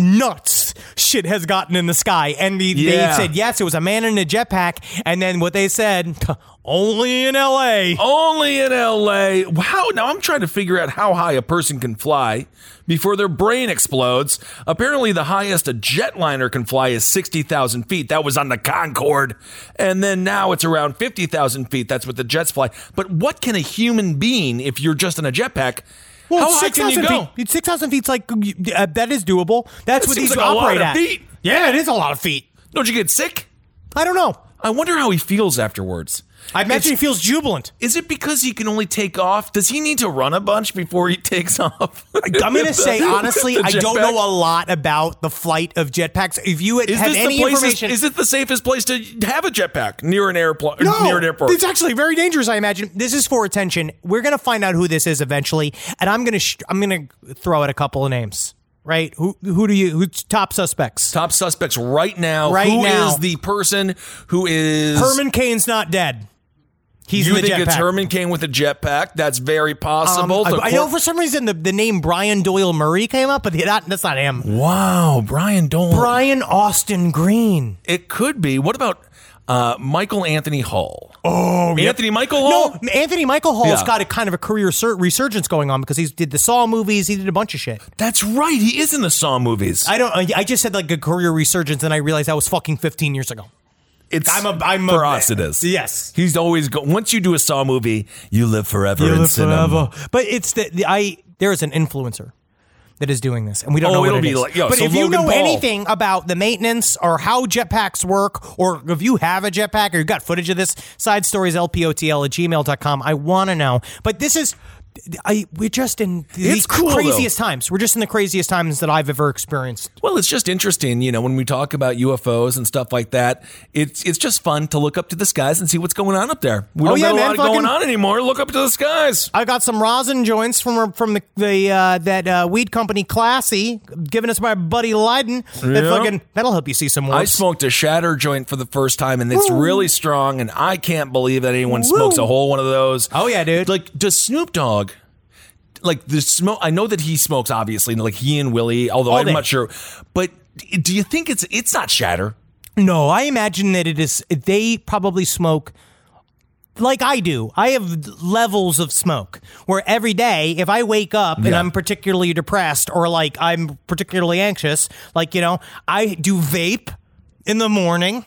Speaker 6: nuts shit has gotten in the sky. And the, yeah. they said, yes, it was a man in a jetpack. And then what they said, only in L A.
Speaker 5: Only in L A. Wow. Now I'm trying to figure out how high a person can fly before their brain explodes. Apparently the highest a jetliner can fly is sixty thousand feet. That was on the Concorde. And then now it's around fifty thousand feet. That's what the jets fly. But what can a human being, if you're just in a jetpack,
Speaker 6: well,
Speaker 5: how high can you go?
Speaker 6: Feet. six thousand feet's like, uh, that is doable. That's
Speaker 5: that
Speaker 6: what these
Speaker 5: like
Speaker 6: operate
Speaker 5: a lot
Speaker 6: at.
Speaker 5: Of feet.
Speaker 6: Yeah, it is a lot of feet.
Speaker 5: Don't you get sick?
Speaker 6: I don't know.
Speaker 5: I wonder how he feels afterwards.
Speaker 6: I imagine
Speaker 5: it's,
Speaker 6: he feels jubilant.
Speaker 5: Is it because he can only take off? Does he need to run a bunch before he takes off?
Speaker 6: I'm going to say, honestly, I don't know a lot about the flight of jetpacks. If you had, had any information...
Speaker 5: Is, is it the safest place to have a jetpack near an airport?
Speaker 6: No,
Speaker 5: near an airport?
Speaker 6: It's actually very dangerous, I imagine. This is for attention. We're going to find out who this is eventually, and I'm going to sh- I'm going to throw out a couple of names. Right? Who who do you, who's top suspects?
Speaker 5: Top suspects right now.
Speaker 6: Right
Speaker 5: who
Speaker 6: now.
Speaker 5: is the person who is...
Speaker 6: Herman Cain's not dead. He's
Speaker 5: you
Speaker 6: in the
Speaker 5: think
Speaker 6: jetpack.
Speaker 5: It's Herman Cain with a jetpack? That's very possible.
Speaker 6: Um, I, I know for some reason the, the name Brian Doyle Murray came up, but that, that's not him.
Speaker 5: Wow, Brian Doyle.
Speaker 6: Brian Austin Green.
Speaker 5: It could be. What about uh, Michael Anthony Hall?
Speaker 6: Oh,
Speaker 5: Anthony yep. Michael Hall?
Speaker 6: No, Anthony Michael Hall's
Speaker 5: yeah.
Speaker 6: got a kind of a career sur- resurgence going on because he did the Saw movies. He did a bunch of shit.
Speaker 5: That's right. He is in the Saw movies.
Speaker 6: I don't. I just said like a career resurgence, and I realized that was fucking fifteen years ago.
Speaker 5: It's
Speaker 6: I'm a, I'm
Speaker 5: for
Speaker 6: a,
Speaker 5: us. It is.
Speaker 6: Yes.
Speaker 5: He's always go. Once you do a Saw movie, you live forever.
Speaker 6: You
Speaker 5: in
Speaker 6: live
Speaker 5: cinema.
Speaker 6: forever. But it's the, the I. There is an influencer that is doing this, and we don't
Speaker 5: oh,
Speaker 6: know what
Speaker 5: it'll
Speaker 6: it
Speaker 5: be
Speaker 6: is.
Speaker 5: Like, yo,
Speaker 6: but
Speaker 5: so
Speaker 6: if
Speaker 5: Logan
Speaker 6: you know
Speaker 5: Paul.
Speaker 6: anything about the maintenance or how jetpacks work, or if you have a jetpack or you've got footage of this, side stories L P O T L at gmail dot com. I want to know. But this is. I, we're just in the
Speaker 5: cool,
Speaker 6: craziest
Speaker 5: though.
Speaker 6: times. We're just in the craziest times that I've ever experienced.
Speaker 5: Well, it's just interesting, you know, when we talk about U F Os and stuff like that. It's it's just fun to look up to the skies and see what's going on up there. We
Speaker 6: oh,
Speaker 5: don't
Speaker 6: yeah,
Speaker 5: got a
Speaker 6: man,
Speaker 5: lot
Speaker 6: fucking,
Speaker 5: going on anymore. Look up to the skies.
Speaker 6: I got some rosin joints from from the, the uh, that uh, weed company Classy, given us by buddy Leiden. That
Speaker 5: yeah.
Speaker 6: fucking that'll help you see some more.
Speaker 5: I smoked a shatter joint for the first time, and it's
Speaker 6: Woo. really
Speaker 5: strong. And I can't believe that anyone Woo. smokes a whole one of those.
Speaker 6: Oh yeah, dude.
Speaker 5: Like, does Snoop Dogg? Like the smoke, I know that he smokes, obviously, like he and Willie, although
Speaker 6: All
Speaker 5: I'm
Speaker 6: day.
Speaker 5: not sure. But Do you think it's it's not shatter?
Speaker 6: No, I imagine that it is. They probably smoke like I do. I have levels of smoke where every day, if I wake up and
Speaker 5: Yeah.
Speaker 6: I'm particularly depressed or like I'm particularly anxious, like, you know, I do vape in the morning.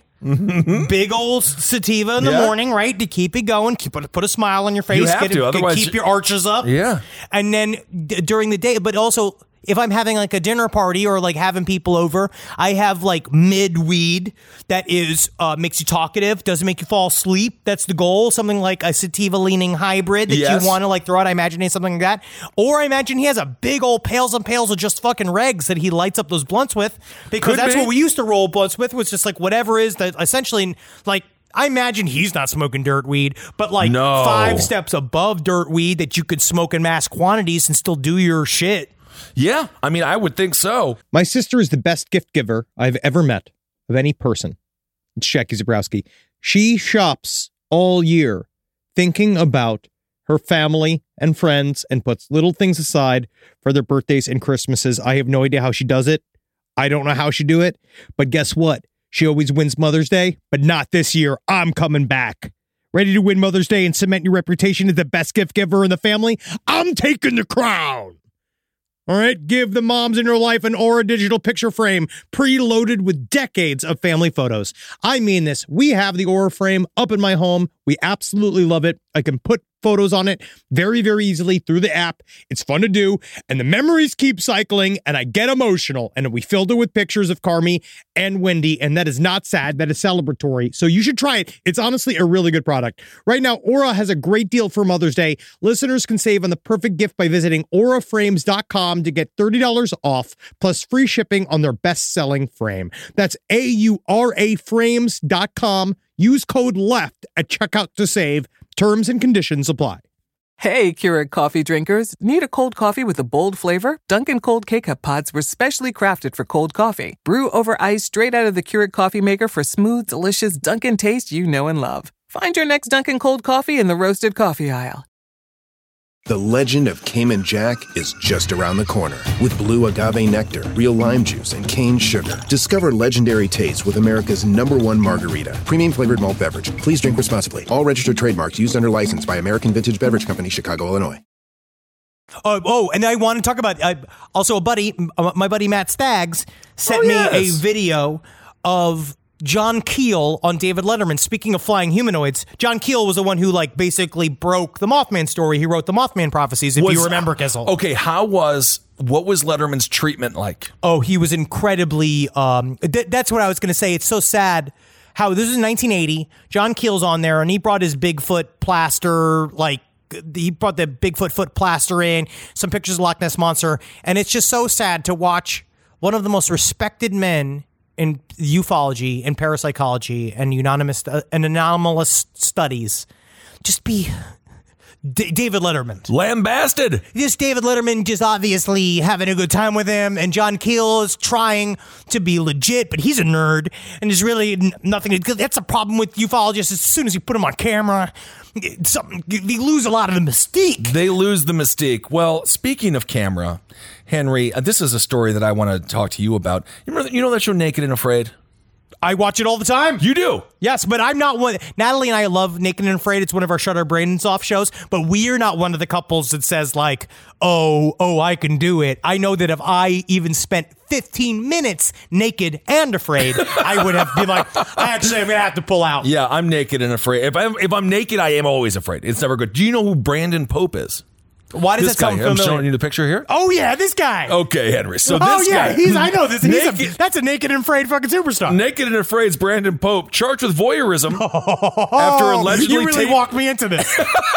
Speaker 6: Big old sativa in the
Speaker 5: Yeah.
Speaker 6: morning, right? To keep it going, keep put a smile on your face,
Speaker 5: You have
Speaker 6: get
Speaker 5: to,
Speaker 6: it-
Speaker 5: otherwise
Speaker 6: keep
Speaker 5: you-
Speaker 6: your arches up.
Speaker 5: Yeah.
Speaker 6: And then d- during the day, but also if I'm having like a dinner party or like having people over, I have like mid weed that is uh, makes you talkative, doesn't make you fall asleep. That's the goal. Something like a sativa leaning hybrid that
Speaker 5: Yes.
Speaker 6: you want to like throw out. I imagine it's something like that. Or I imagine he has a big old pails and pails of just fucking regs that he lights up those blunts with, because
Speaker 5: Could
Speaker 6: that's
Speaker 5: be.
Speaker 6: what we used to roll blunts with, was just like whatever is that essentially like. I imagine he's not smoking dirt weed, but like
Speaker 5: No.
Speaker 6: five steps above dirt weed that you could smoke in mass quantities and still do your shit.
Speaker 5: Yeah, I mean, I would think so.
Speaker 7: My sister is the best gift giver I've ever met of any person. It's Jackie Zabrowski. She shops all year thinking about her family and friends and puts little things aside for their birthdays and Christmases. I have no idea how she does it. I don't know how she do it. But guess what? She always wins Mother's Day, but not this year. I'm coming back. Ready to win Mother's Day and cement your reputation as the best gift giver in the family? I'm taking the crown. All right, give the moms in your life an Aura digital picture frame preloaded with decades of family photos. I mean this. We have the Aura frame up in my home. We absolutely love it. I can put photos on it very, very easily through the app. It's fun to do, and the memories keep cycling, and I get emotional. And we filled it with pictures of Carmi and Wendy, and that is not sad. That is celebratory. So you should try it. It's honestly a really good product. Right now, Aura has a great deal for Mother's Day. Listeners can save on the perfect gift by visiting aura frames dot com to get thirty dollars off, plus free shipping on their best-selling frame. That's A U R A frames dot com. Use code LEFT at checkout to save. Terms and conditions apply.
Speaker 8: Hey, Keurig coffee drinkers. Need a cold coffee with a bold flavor? Dunkin' Cold K-Cup pods were specially crafted for cold coffee. Brew over ice straight out of the Keurig coffee maker for smooth, delicious Dunkin' taste you know and love. Find your next Dunkin' Cold coffee in the roasted coffee aisle.
Speaker 1: The legend of Cayman Jack is just around the corner. With blue agave nectar, real lime juice, and cane sugar. Discover legendary taste with America's number one margarita. Premium flavored malt beverage. Please drink responsibly. All registered trademarks used under license by American Vintage Beverage Company, Chicago, Illinois.
Speaker 6: Oh, oh, and I want to talk about uh, also a buddy, uh, my buddy Matt Staggs sent
Speaker 5: Oh,
Speaker 6: me
Speaker 5: yes.
Speaker 6: a video of John Keel on David Letterman. Speaking of flying humanoids, John Keel was the one who like basically broke the Mothman story. He wrote the Mothman prophecies, if
Speaker 5: Was-
Speaker 6: you remember, Kissel.
Speaker 5: Okay, how was what was Letterman's treatment like?
Speaker 6: Oh, he was incredibly. Um, th- that's what I was going to say. It's so sad how this is nineteen eighty. John Keel's on there, and he brought his Bigfoot plaster, like he brought the Bigfoot foot plaster in, some pictures of Loch Ness Monster, and it's just so sad to watch one of the most respected men in ufology and parapsychology and unanimous uh, and anomalous studies just be D- David Letterman.
Speaker 5: Lambasted.
Speaker 6: Just David Letterman just obviously having a good time with him, and John Keel is trying to be legit, but he's a nerd, and there's really n- nothing to, that's a problem with ufologists. As soon as you put them on camera, it's something, they lose a lot of the mystique.
Speaker 5: They lose the mystique. Well, speaking of camera, Henry, uh, this is a story that I want to talk to you about. You remember, you know that show Naked and Afraid?
Speaker 6: I watch it all the time.
Speaker 5: You do?
Speaker 6: Yes, but I'm not one. Natalie and I love Naked and Afraid. It's one of our Shut Our Brains Off shows, but we're not one of the couples that says like, oh, oh, I can do it. I know that if I even spent fifteen minutes naked and afraid, I would have been like, actually, I'm going to have to pull out.
Speaker 5: Yeah, I'm naked and afraid. If I'm, if I'm naked, I am always afraid. It's never good. Do you know who Brandon Pope is?
Speaker 6: Why does
Speaker 5: This
Speaker 6: that
Speaker 5: guy.
Speaker 6: sound
Speaker 5: I'm
Speaker 6: familiar?
Speaker 5: showing you the picture here.
Speaker 6: Oh, yeah, this guy.
Speaker 5: Okay, Henry. So
Speaker 6: oh,
Speaker 5: this
Speaker 6: yeah,
Speaker 5: guy.
Speaker 6: he's, I know this. He's a,
Speaker 5: Naked-
Speaker 6: that's a Naked and Afraid fucking superstar.
Speaker 5: Naked and Afraid's Brandon Pope charged with voyeurism after allegedly
Speaker 6: You really
Speaker 5: taking-
Speaker 6: walked me into this.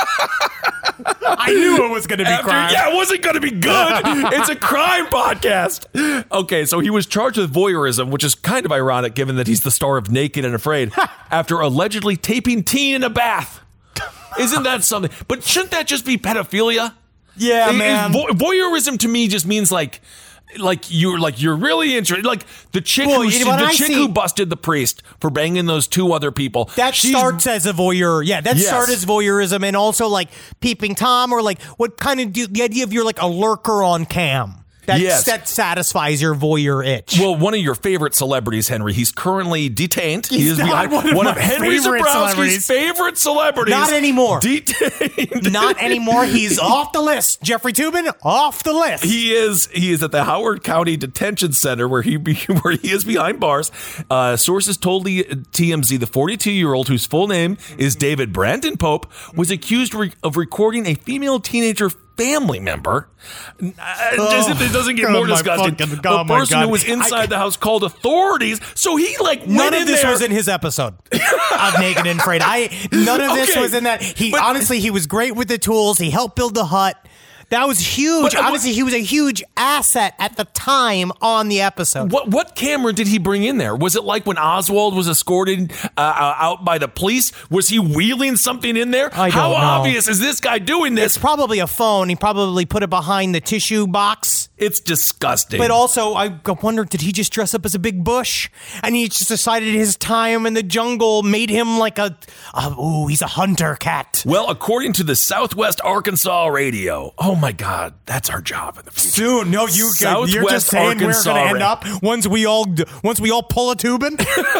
Speaker 6: I knew it was going to be
Speaker 5: After,
Speaker 6: crime.
Speaker 5: yeah, it wasn't going to be good. It's a crime podcast. Okay, so he was charged with voyeurism, which is kind of ironic given that he's the star of Naked and Afraid, after allegedly taping teen in a bath. Isn't that something? But shouldn't that just be pedophilia?
Speaker 6: Yeah,
Speaker 5: It-
Speaker 6: man.
Speaker 5: Vo- voyeurism to me just means like, like you're like you're really interested. Like the chick
Speaker 6: Well,
Speaker 5: who
Speaker 6: you know, when
Speaker 5: the
Speaker 6: I
Speaker 5: chick
Speaker 6: see-
Speaker 5: who busted the priest for banging those two other people.
Speaker 6: That
Speaker 5: she's-
Speaker 6: starts as a voyeur. Yeah, that
Speaker 5: Yes.
Speaker 6: starts as voyeurism, and also like peeping Tom, or like what kind of do the idea of you're like a lurker on cam. That,
Speaker 5: Yes.
Speaker 6: that satisfies your voyeur itch.
Speaker 5: Well, one of your favorite celebrities, Henry. He's currently detained.
Speaker 6: He's
Speaker 5: he is
Speaker 6: not
Speaker 5: behind
Speaker 6: one of
Speaker 5: one
Speaker 6: my
Speaker 5: of Henry
Speaker 6: favorite
Speaker 5: Zebrowski's
Speaker 6: celebrities.
Speaker 5: favorite celebrities.
Speaker 6: Not anymore.
Speaker 5: Detained.
Speaker 6: Not anymore. He's off the list. Jeffrey Toobin, off the list.
Speaker 5: He is. He is at the Howard County Detention Center, where he be, where he is behind bars. Uh, sources told the T M Z the forty-two-year-old, whose full name is David Brandon Pope, was accused re- of recording a female teenager family member. Uh, as if it doesn't get
Speaker 6: Oh,
Speaker 5: more
Speaker 6: my
Speaker 5: disgusting.
Speaker 6: fucking
Speaker 5: The
Speaker 6: God, my
Speaker 5: person
Speaker 6: God.
Speaker 5: who was inside
Speaker 6: I-
Speaker 5: the house called authorities. So he like went
Speaker 6: None
Speaker 5: in
Speaker 6: of this
Speaker 5: there.
Speaker 6: was in his episode of Naked and Afraid. I none of this
Speaker 5: Okay,
Speaker 6: was in that. He
Speaker 5: but-
Speaker 6: honestly, he was great with the tools. He helped build the hut. That was huge.
Speaker 5: But, uh,
Speaker 6: Honestly, he was a huge asset at the time on the episode.
Speaker 5: What what camera did he bring in there? Was it like when Oswald was escorted uh, uh, out by the police? Was he wheeling something in there?
Speaker 6: I don't
Speaker 5: How
Speaker 6: know.
Speaker 5: obvious is this guy doing this?
Speaker 6: It's probably a phone. He probably put it behind the tissue box.
Speaker 5: It's disgusting.
Speaker 6: But also, I wonder, did he just dress up as a big bush? And he just decided his time in the jungle made him like a, a ooh, he's a hunter cat.
Speaker 5: Well, according to the Southwest Arkansas Radio, oh my God, that's our job in the future.
Speaker 6: Soon, no, you,
Speaker 5: Southwest
Speaker 6: you're just saying
Speaker 5: Arkansas
Speaker 6: we're going to end
Speaker 5: Ra-
Speaker 6: up once we all once we all pull a tubing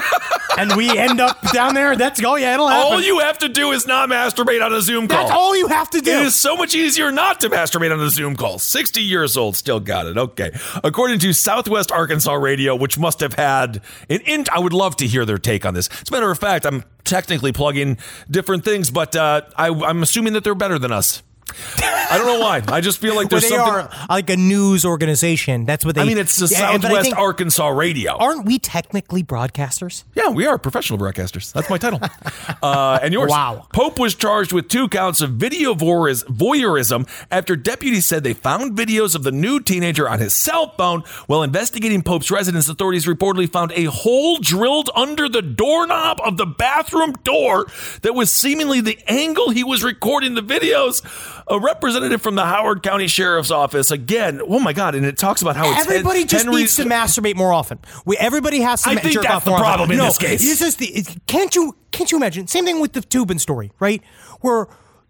Speaker 6: and we end up down there. That's oh yeah, it'll happen.
Speaker 5: All you have to do is not masturbate on a Zoom call.
Speaker 6: That's all you have to do.
Speaker 5: It is so much easier not to masturbate on a Zoom call. sixty years old, still got it. Okay. According to Southwest Arkansas Radio, which must have had an int, I would love to hear their take on this. As a matter of fact, I'm technically plugging different things, but uh, I, I'm assuming that they're better than us. I don't know why. I just feel like
Speaker 6: Well,
Speaker 5: there's
Speaker 6: they
Speaker 5: something.
Speaker 6: are like a news organization. That's what they.
Speaker 5: I mean, it's the
Speaker 6: Yeah, but I
Speaker 5: Southwest
Speaker 6: think-
Speaker 5: Arkansas Radio.
Speaker 6: Aren't we technically broadcasters?
Speaker 5: Yeah, we are professional broadcasters. That's my title. Uh, and yours.
Speaker 6: Wow.
Speaker 5: Pope was charged with two counts of video voyeuris- voyeurism after deputies said they found videos of the nude teenager on his cell phone. While investigating Pope's residence, authorities reportedly found a hole drilled under the doorknob of the bathroom door that was seemingly the angle he was recording the videos. A representative from the Howard County Sheriff's Office, again, oh my God, and it talks about how it's
Speaker 6: Everybody
Speaker 5: Hen-
Speaker 6: just
Speaker 5: Henry's-
Speaker 6: needs to masturbate more often. We, everybody has to
Speaker 5: I
Speaker 6: ma-
Speaker 5: think
Speaker 6: jerk
Speaker 5: that's
Speaker 6: off
Speaker 5: the
Speaker 6: more often.
Speaker 5: problem in
Speaker 6: no,
Speaker 5: this case.
Speaker 6: It's just the, it, can't you can't you imagine? Same thing with the Toobin story, right? Where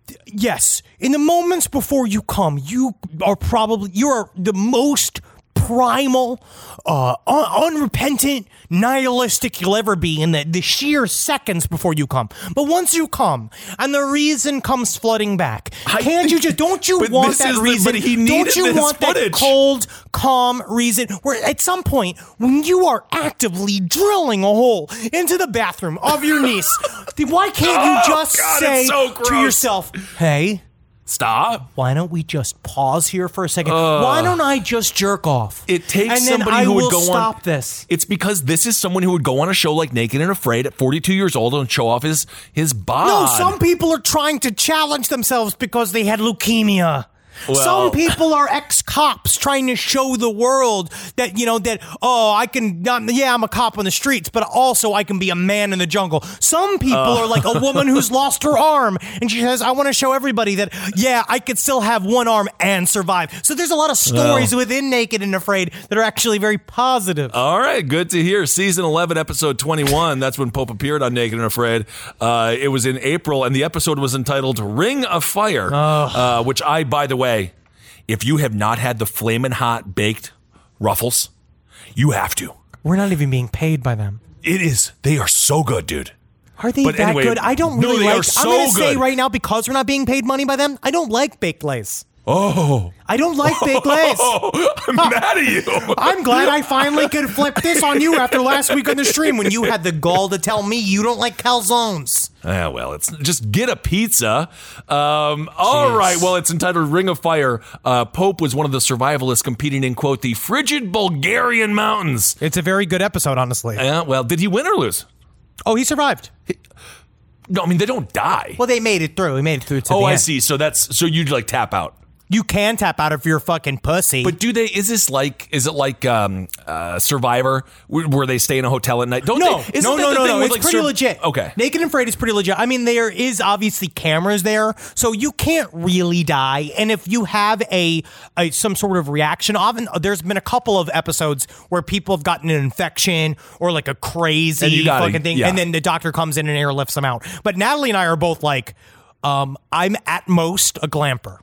Speaker 6: yes, in the moments before you come, you are probably you are the most primal, uh, un- unrepentant, nihilistic you'll ever be in the, the sheer seconds before you come. But once you come, and the reason comes flooding back,
Speaker 5: I
Speaker 6: can't you
Speaker 5: think-
Speaker 6: just, don't you
Speaker 5: but
Speaker 6: want
Speaker 5: this
Speaker 6: that
Speaker 5: is the-
Speaker 6: reason?
Speaker 5: but he
Speaker 6: don't
Speaker 5: needed
Speaker 6: you
Speaker 5: this
Speaker 6: want
Speaker 5: footage.
Speaker 6: that cold, calm reason where at some point, when you are actively drilling a hole into the bathroom of your niece, then why can't you
Speaker 5: Oh,
Speaker 6: just
Speaker 5: God,
Speaker 6: say
Speaker 5: it's so
Speaker 6: to
Speaker 5: gross.
Speaker 6: yourself, hey,
Speaker 5: Stop.
Speaker 6: why don't we just pause here for a second? Why don't I just jerk off?
Speaker 5: It takes
Speaker 6: and then
Speaker 5: somebody
Speaker 6: I
Speaker 5: who would
Speaker 6: will
Speaker 5: go
Speaker 6: stop
Speaker 5: on.
Speaker 6: this.
Speaker 5: It's because this is someone who would go on a show like Naked and Afraid at forty-two years old and show off his his bod.
Speaker 6: No, some people are trying to challenge themselves because they had leukemia.
Speaker 5: Well-
Speaker 6: Some people are ex-cops trying to show the world that, you know, that, oh, I can, um, yeah, I'm a cop on the streets, but also I can be a man in the jungle. Some people are like a woman who's lost her arm, and she says, I want to show everybody that, yeah, I could still have one arm and survive. So there's a lot of stories within Naked and Afraid that are actually very positive.
Speaker 5: All right, good to hear. Season eleven, episode twenty-one. That's when Pope appeared on Naked and Afraid. Uh, it was in April, and the episode was entitled Ring of Fire, uh, which I, by the way, if you have not had the flamin' hot baked Ruffles, you have to.
Speaker 6: We're not even being paid by them.
Speaker 5: It is. They are so good, dude.
Speaker 6: Are they
Speaker 5: But
Speaker 6: that
Speaker 5: anyway,
Speaker 6: good? I don't
Speaker 5: no,
Speaker 6: really
Speaker 5: they are
Speaker 6: like.
Speaker 5: so
Speaker 6: I'm going to say
Speaker 5: good.
Speaker 6: right now, because we're not being paid money by them, I don't like baked lace.
Speaker 5: Oh.
Speaker 6: I don't like baked lace.
Speaker 5: Oh, I'm mad at you.
Speaker 6: I'm glad I finally could flip this on you after last week on the stream when you had the gall to tell me you don't like calzones.
Speaker 5: Ah, well, it's just get a pizza. Um, all
Speaker 6: Jeez.
Speaker 5: right. Well, it's entitled Ring of Fire. Uh, Pope was one of the survivalists competing in, quote, the frigid Bulgarian mountains.
Speaker 6: It's a very good episode, honestly.
Speaker 5: Uh, well, did he win or lose?
Speaker 6: Oh, he survived.
Speaker 5: No, I mean, they don't die.
Speaker 6: Well, they made it through. He made it through to
Speaker 5: oh,
Speaker 6: the
Speaker 5: I
Speaker 6: end.
Speaker 5: see. So that's so you'd like tap out.
Speaker 6: You can tap out if you're a fucking pussy.
Speaker 5: But do they, is this like, is it like um, uh, Survivor where, where they stay in a hotel at night? Don't
Speaker 6: No,
Speaker 5: they? Isn't
Speaker 6: no,
Speaker 5: that
Speaker 6: no,
Speaker 5: the
Speaker 6: no,
Speaker 5: thing
Speaker 6: no.
Speaker 5: with,
Speaker 6: It's
Speaker 5: like,
Speaker 6: pretty
Speaker 5: sur-
Speaker 6: legit.
Speaker 5: Okay.
Speaker 6: Naked and Afraid is pretty legit. I mean, there is obviously cameras there, so you can't really die. And if you have a, a some sort of reaction, often there's been a couple of episodes where people have gotten an infection or like a
Speaker 5: And
Speaker 6: crazy
Speaker 5: you gotta-
Speaker 6: fucking thing,
Speaker 5: yeah.
Speaker 6: and then the doctor comes in and airlifts them out. But Natalie and I are both like, um, I'm at most a glamper.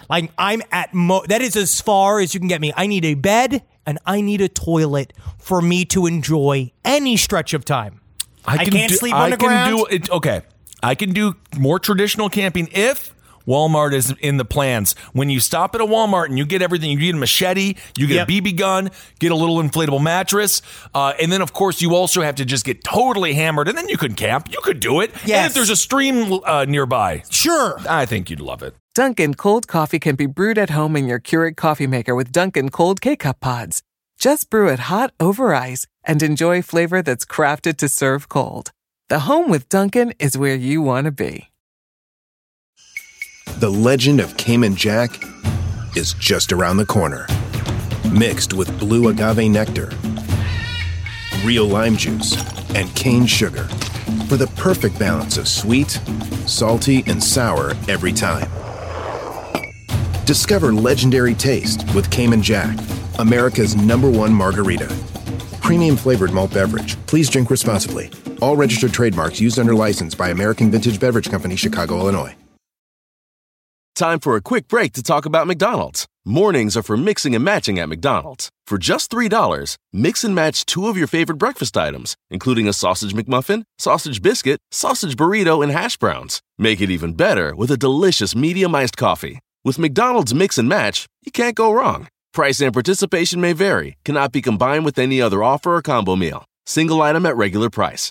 Speaker 6: Like I'm at mo that is as far as you can get me. I need a bed and I need a toilet for me to enjoy any stretch of time. I,
Speaker 5: can
Speaker 6: can't
Speaker 5: do,
Speaker 6: sleep
Speaker 5: I
Speaker 6: underground.
Speaker 5: Can do it, okay, I can do more traditional camping if Walmart is in the plans. When you stop at a Walmart and you get everything, you get a machete, you get
Speaker 6: Yep.
Speaker 5: a B B gun, get a little inflatable mattress, uh, and then of course you also have to just get totally hammered, and then you could camp. You could do it.
Speaker 6: Yes.
Speaker 5: And if there's a stream uh, nearby,
Speaker 6: Sure.
Speaker 5: I think you'd love it.
Speaker 8: Dunkin' cold coffee can be brewed at home in your Keurig coffee maker with Dunkin' cold K-Cup pods. Just brew it hot over ice and enjoy flavor that's crafted to serve cold. The home with Dunkin' is where you want to be.
Speaker 1: The legend of Cayman Jack is just around the corner. Mixed with blue agave nectar, real lime juice, and cane sugar for the perfect balance of sweet, salty, and sour every time. Discover legendary taste with Cayman Jack, America's number one margarita. Premium flavored malt beverage. Please drink responsibly. All registered trademarks used under license by American Vintage Beverage Company, Chicago, Illinois.
Speaker 2: Time for a quick break to talk about McDonald's. Mornings are for mixing and matching at McDonald's. For just three dollars, mix and match two of your favorite breakfast items, including a sausage McMuffin, sausage biscuit, sausage burrito, and hash browns. Make it even better with a delicious medium iced coffee. With McDonald's Mix and Match, you can't go wrong. Price and participation may vary, cannot be combined with any other offer or combo meal. Single item at regular price.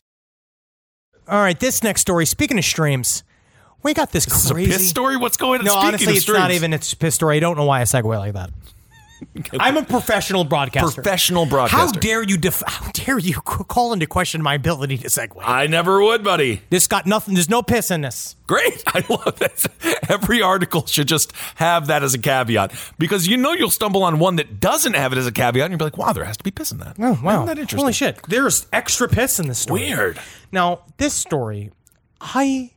Speaker 6: All right, this next story, speaking of streams, we got this
Speaker 5: This is a
Speaker 6: crazy...
Speaker 5: piss story? What's going on?
Speaker 6: No,
Speaker 5: Speaking
Speaker 6: honestly,
Speaker 5: of
Speaker 6: it's
Speaker 5: streams.
Speaker 6: not even a piss story. I don't know why I segue like that. I'm a professional broadcaster.
Speaker 5: Professional
Speaker 6: How
Speaker 5: broadcaster.
Speaker 6: dare you def- How dare you call into question my ability to segue?
Speaker 5: I never would, buddy.
Speaker 6: This got nothing. There's no piss in this.
Speaker 5: Great. I love that. Every article should just have that as a caveat, because you know you'll stumble on one that doesn't have it as a caveat and you'll be like, wow, there has to be piss in that.
Speaker 6: Oh, wow.
Speaker 5: Isn't that interesting?
Speaker 6: Holy shit. There's extra piss in this story.
Speaker 5: Weird.
Speaker 6: Now, this story, I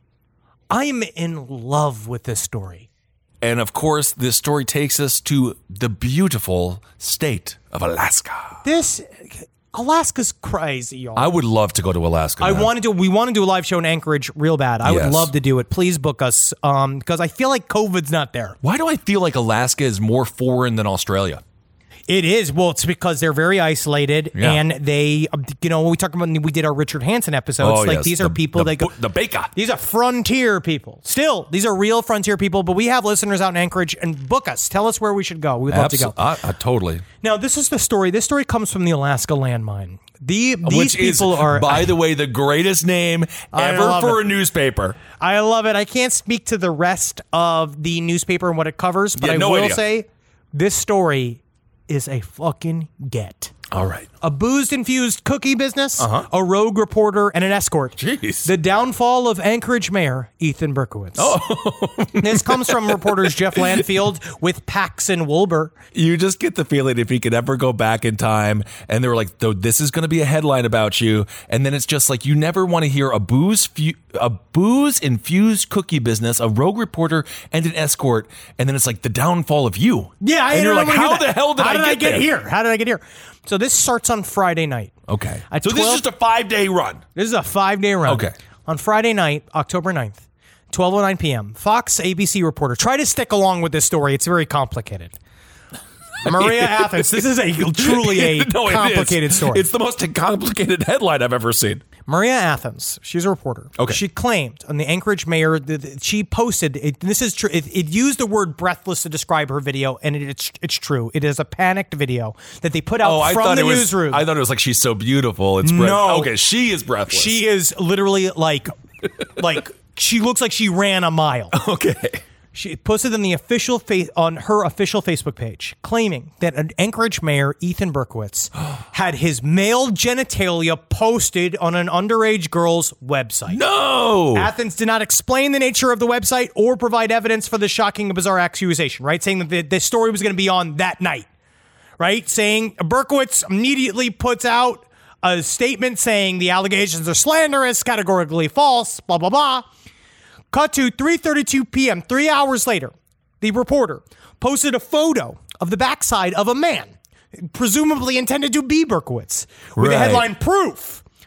Speaker 6: I'm in love with this story.
Speaker 5: And of course, this story takes us to the beautiful state of Alaska.
Speaker 6: This Alaska's crazy, y'all.
Speaker 5: I would love to go to Alaska.
Speaker 6: I
Speaker 5: man.
Speaker 6: want to do. We want to do a live show in Anchorage real bad. I would
Speaker 5: Yes.
Speaker 6: love to do it. Please book us, um, because I feel like COVID's not there.
Speaker 5: Why do I feel like Alaska is more foreign than Australia?
Speaker 6: It is. Well, it's because they're very isolated,
Speaker 5: Yeah.
Speaker 6: and they, you know, when we talked about when we did our Richard Hansen episodes.
Speaker 5: Oh,
Speaker 6: like
Speaker 5: yes.
Speaker 6: these are
Speaker 5: The-
Speaker 6: people
Speaker 5: the
Speaker 6: that go.
Speaker 5: bu- the baker.
Speaker 6: These are frontier people. Still, these are real frontier people. But we have listeners out in Anchorage, and book us. Tell us where we should go. We'd love to go.
Speaker 5: Abso- I, I totally.
Speaker 6: Now, this is the story. This story comes from the Alaska landmine. The these
Speaker 5: Which
Speaker 6: people
Speaker 5: is,
Speaker 6: are.
Speaker 5: by the way, the greatest name
Speaker 6: I
Speaker 5: ever
Speaker 6: love
Speaker 5: for
Speaker 6: it.
Speaker 5: a newspaper.
Speaker 6: I love it. I can't speak to the rest of the newspaper and what it covers, but
Speaker 5: Yeah,
Speaker 6: I
Speaker 5: no
Speaker 6: will
Speaker 5: idea.
Speaker 6: say this story is a fucking get.
Speaker 5: All right.
Speaker 6: A booze-infused cookie business, a rogue reporter, and an escort.
Speaker 5: Jeez.
Speaker 6: The downfall of Anchorage Mayor Ethan Berkowitz. Oh. This comes from reporters Jeff Landfield with Paxson Wolber.
Speaker 5: You just get the feeling if he could ever go back in time and they were like, though, this is going to be a headline about you. And then it's just like, you never want to hear a booze, fu- a booze infused cookie business, a rogue reporter, and an escort. And then it's like the downfall of you.
Speaker 6: Yeah, I
Speaker 5: and you're
Speaker 6: don't
Speaker 5: like,
Speaker 6: know
Speaker 5: how
Speaker 6: what to do
Speaker 5: the
Speaker 6: that.
Speaker 5: hell did,
Speaker 6: How
Speaker 5: I,
Speaker 6: did
Speaker 5: get
Speaker 6: I get
Speaker 5: there?
Speaker 6: here? How did I get here? So this starts on Friday night.
Speaker 5: Okay.
Speaker 6: At
Speaker 5: so this
Speaker 6: twelve
Speaker 5: is just a five day run.
Speaker 6: This is a five-day run.
Speaker 5: Okay.
Speaker 6: On Friday night, October ninth, twelve oh nine p.m., Fox A B C reporter. Try to stick along with this story. It's very complicated. Maria Athens. This is a truly a
Speaker 5: No, it is.
Speaker 6: complicated story.
Speaker 5: It's the most complicated headline I've ever seen.
Speaker 6: Maria Athens, she's a reporter.
Speaker 5: Okay.
Speaker 6: She claimed on the Anchorage mayor, that that she posted, it, this is true, it, it used the word breathless to describe her video, and it, it's it's true. It is a panicked video that they put out
Speaker 5: Oh, I
Speaker 6: from
Speaker 5: thought
Speaker 6: the
Speaker 5: it was.
Speaker 6: newsroom.
Speaker 5: I thought it was like she's so beautiful. It's breath-
Speaker 6: No.
Speaker 5: Okay, she is breathless.
Speaker 6: She is literally like, like, she looks like she ran a mile.
Speaker 5: Okay.
Speaker 6: She posted on the official fa- on her official Facebook page, claiming that an Anchorage mayor, Ethan Berkowitz, had his male genitalia posted on an underage girl's website.
Speaker 5: No.
Speaker 6: Athens did not explain the nature of the website or provide evidence for the shocking and bizarre accusation, right? Saying that the, the story was going to be on that night, right? Saying Berkowitz immediately puts out a statement saying the allegations are slanderous, categorically false, blah, blah, blah. Cut to three thirty-two p.m., three hours later, the reporter posted a photo of the backside of a man, presumably intended to be Berkowitz, with
Speaker 5: Right.
Speaker 6: the headline, "Proof.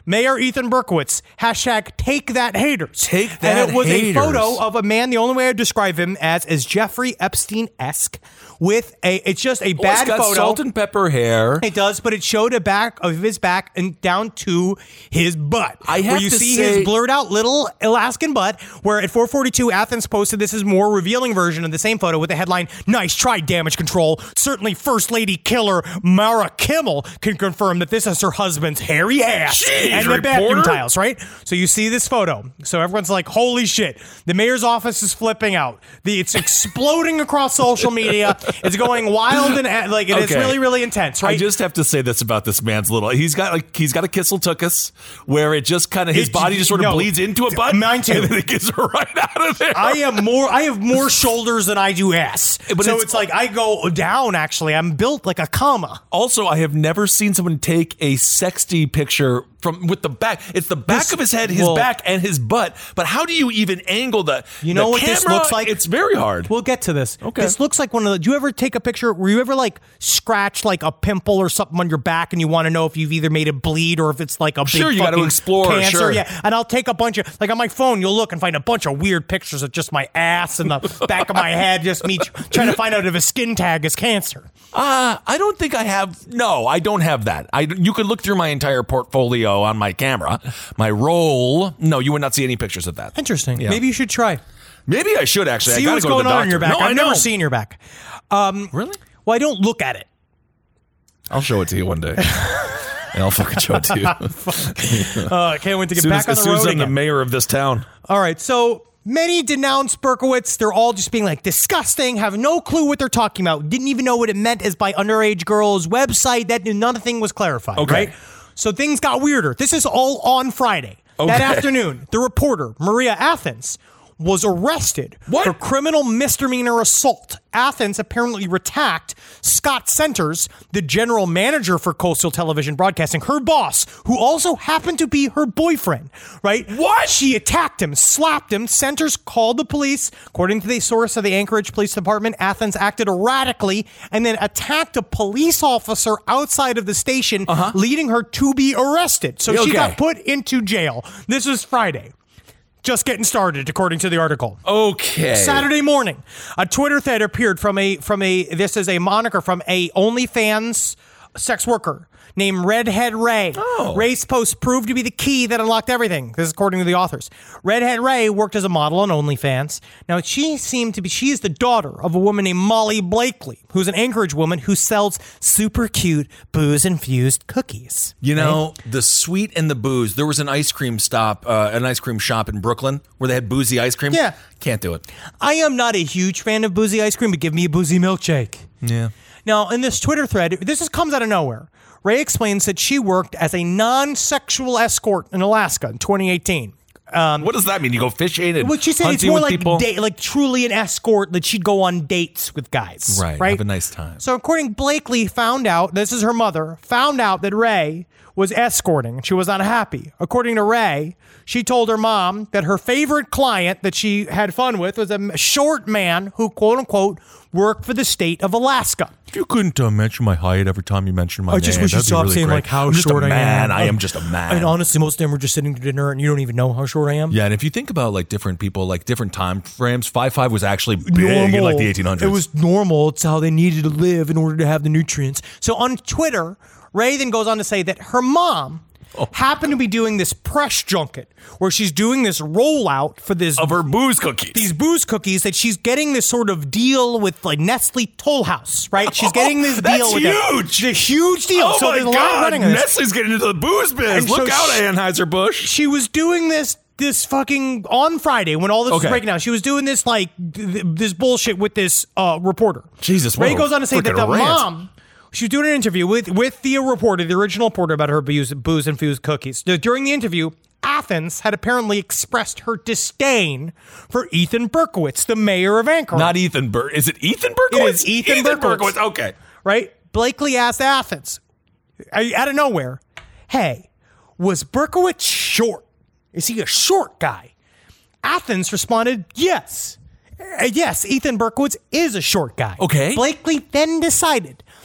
Speaker 6: Mayor Ethan Berkowitz, hashtag take that haters.
Speaker 5: Take that
Speaker 6: And it was
Speaker 5: haters.
Speaker 6: a photo of a man, the only way I describe him as is Jeffrey Epstein-esque, with a, it's just a
Speaker 5: Oh,
Speaker 6: bad
Speaker 5: it's got
Speaker 6: photo.
Speaker 5: salt and pepper hair.
Speaker 6: It does, but it showed a back of his back and down to his butt.
Speaker 5: I have
Speaker 6: where you
Speaker 5: to
Speaker 6: see
Speaker 5: say-
Speaker 6: his blurred out little Alaskan butt, where at four forty-two, Athens posted this is more revealing version of the same photo with the headline, nice try, damage control. Certainly First Lady killer Mara Kimmel can confirm that this is her husband's hairy ass
Speaker 5: Jeez,
Speaker 6: and the bathroom
Speaker 5: reporter.
Speaker 6: tiles, right? So you see this photo. So everyone's like, holy shit. The mayor's office is flipping out. The, it's exploding across social media. It's going wild and like it is
Speaker 5: Okay.
Speaker 6: really, really intense, right?
Speaker 5: I just have to say this about this man's little. He's got like he's got a kissel tuchus where it just kind of his
Speaker 6: It-
Speaker 5: body just sort of
Speaker 6: no.
Speaker 5: bleeds into a butt.
Speaker 6: Mine too.
Speaker 5: And then it gets right out of there.
Speaker 6: I am more. I have more shoulders than I do ass.
Speaker 5: But
Speaker 6: so
Speaker 5: it's-
Speaker 6: it's, like I go down. Actually, I'm built like a comma.
Speaker 5: Also, I have never seen someone take a sexy picture from with the back. It's the back
Speaker 6: This-
Speaker 5: of his head, his
Speaker 6: well-
Speaker 5: back, and his butt. But how do you even angle the?
Speaker 6: You know
Speaker 5: the
Speaker 6: what this
Speaker 5: camera?
Speaker 6: looks like?
Speaker 5: It's very hard.
Speaker 6: We'll get to this.
Speaker 5: Okay.
Speaker 6: This looks like one of the. Do you ever take a picture? Where you ever like scratch like a pimple or something on your back, and you want to know if you've either made it bleed or if it's like a big
Speaker 5: Sure, you gotta
Speaker 6: fucking
Speaker 5: explore,
Speaker 6: cancer?
Speaker 5: sure.
Speaker 6: Yeah, and I'll take a bunch of like on my phone. You'll look and find a bunch of weird pictures of just my ass and the back of my head, just me trying to find out if a skin tag is cancer.
Speaker 5: Uh, I don't think I have. No, I don't have that. I, you could look through my entire portfolio on my camera, my roll. No, you would not see any pictures of that.
Speaker 6: Interesting.
Speaker 5: Yeah.
Speaker 6: Maybe you should try.
Speaker 5: Maybe I should actually.
Speaker 6: See
Speaker 5: I gotta
Speaker 6: what's
Speaker 5: go to
Speaker 6: going
Speaker 5: the
Speaker 6: on
Speaker 5: doctor.
Speaker 6: in your back.
Speaker 5: No,
Speaker 6: I've
Speaker 5: I know.
Speaker 6: never seen your back. Um,
Speaker 5: Really?
Speaker 6: Well, I don't look at it.
Speaker 5: I'll show it to you one day. And I'll fucking show it to you.
Speaker 6: Uh, I can't wait to get
Speaker 5: As soon
Speaker 6: back
Speaker 5: as,
Speaker 6: on
Speaker 5: as
Speaker 6: the
Speaker 5: soon
Speaker 6: road
Speaker 5: as I'm the
Speaker 6: again.
Speaker 5: mayor of this town.
Speaker 6: All right, so many denounce Berkowitz. They're all just being like disgusting, have no clue what they're talking about, didn't even know what it meant as by underage girls' website. That nothing was clarified.
Speaker 5: Okay.
Speaker 6: Right? So things got weirder. This is all on Friday.
Speaker 5: Okay.
Speaker 6: That afternoon, the reporter Maria Athens was arrested
Speaker 5: What?
Speaker 6: for criminal misdemeanor assault. Athens apparently attacked Scott Centers, the general manager for Coastal Television Broadcasting, her boss, who also happened to be her boyfriend, right?
Speaker 5: What?
Speaker 6: She attacked him, slapped him. Centers called the police. According to the source of the Anchorage Police Department, Athens acted erratically and then attacked a police officer outside of the station,
Speaker 5: Uh-huh.
Speaker 6: leading her to be arrested. So she
Speaker 5: Okay.
Speaker 6: got put into jail. This is Friday. Just getting started, according to the article.
Speaker 5: Okay.
Speaker 6: Saturday morning, a Twitter thread appeared from a from a this is a moniker from a OnlyFans sex worker named Redhead Ray.
Speaker 5: Oh.
Speaker 6: Ray's post proved to be the key that unlocked everything. This is according to the authors. Redhead Ray worked as a model on OnlyFans. Now she seemed to be she is the daughter of a woman named Molly Blakely, who's an Anchorage woman who sells super cute booze infused cookies.
Speaker 5: You know, the sweet and the booze. There was an ice cream stop, uh, an ice cream shop in Brooklyn where they had boozy ice cream.
Speaker 6: Yeah.
Speaker 5: Can't do it.
Speaker 6: I am not a huge fan of boozy ice cream, but give me a boozy milkshake.
Speaker 5: Yeah.
Speaker 6: Now, in this Twitter thread, this is, comes out of nowhere. Ray explains that she worked as a non-sexual escort in Alaska in twenty eighteen.
Speaker 5: What does that mean? You go fishing and
Speaker 6: Well, she said it's
Speaker 5: hunting
Speaker 6: more
Speaker 5: with
Speaker 6: like
Speaker 5: people?
Speaker 6: date, like truly an escort that she'd go on dates with guys.
Speaker 5: Right,
Speaker 6: Right.
Speaker 5: have a nice time.
Speaker 6: So, according Blakely found out, this is her mother, found out that Ray was escorting. She was not happy. According to Ray, she told her mom that her favorite client that she had fun with was a short man who, quote unquote, worked for the state of Alaska.
Speaker 5: If you couldn't uh, mention my height every time you mentioned my
Speaker 6: I
Speaker 5: name,
Speaker 6: just wish you
Speaker 5: that'd be
Speaker 6: stopped
Speaker 5: really
Speaker 6: saying
Speaker 5: great.
Speaker 6: like how
Speaker 5: I'm just
Speaker 6: short
Speaker 5: a
Speaker 6: I
Speaker 5: man.
Speaker 6: am.
Speaker 5: I am just a man.
Speaker 6: I mean, honestly, most of them were just sitting to dinner, and you don't even know how short I am.
Speaker 5: Yeah, and if you think about like different people, like different time frames, five five was actually big in like the eighteen hundreds.
Speaker 6: It was normal. It's how they needed to live in order to have the nutrients. So on Twitter, Ray then goes on to say that her mom
Speaker 5: Oh.
Speaker 6: happened to be doing this press junket where she's doing this rollout for this
Speaker 5: of her booze cookies.
Speaker 6: these booze cookies that she's getting this sort of deal with like Nestle Toll House, right? She's getting this
Speaker 5: That's
Speaker 6: deal with
Speaker 5: huge!
Speaker 6: Them. It's a huge deal.
Speaker 5: Oh
Speaker 6: so
Speaker 5: my
Speaker 6: there's a lot
Speaker 5: God!
Speaker 6: running on this.
Speaker 5: Nestle's getting into the booze biz.
Speaker 6: And
Speaker 5: Look
Speaker 6: so
Speaker 5: out,
Speaker 6: she-
Speaker 5: Anheuser-Busch.
Speaker 6: She was doing this this fucking on Friday when all this
Speaker 5: Okay.
Speaker 6: was breaking down. She was doing this like th- this bullshit with this uh, reporter.
Speaker 5: Jesus, what
Speaker 6: Ray
Speaker 5: a
Speaker 6: goes on to say that
Speaker 5: freaking
Speaker 6: the
Speaker 5: rant.
Speaker 6: mom. She was doing an interview with, with the reporter, the original reporter, about her booze, booze infused cookies. During the interview, Athens had apparently expressed her disdain for Ethan Berkowitz, the mayor of Anchorage.
Speaker 5: Not Ethan Ber. Is it Ethan Berkowitz?
Speaker 6: It is Ethan Berkowitz.
Speaker 5: Okay.
Speaker 6: Right? Blakely asked Athens, out of nowhere, hey, was Berkowitz short? Is he a short guy? Athens responded, yes. Uh, yes, Ethan Berkowitz is a short guy.
Speaker 5: Okay.
Speaker 6: Blakely then decided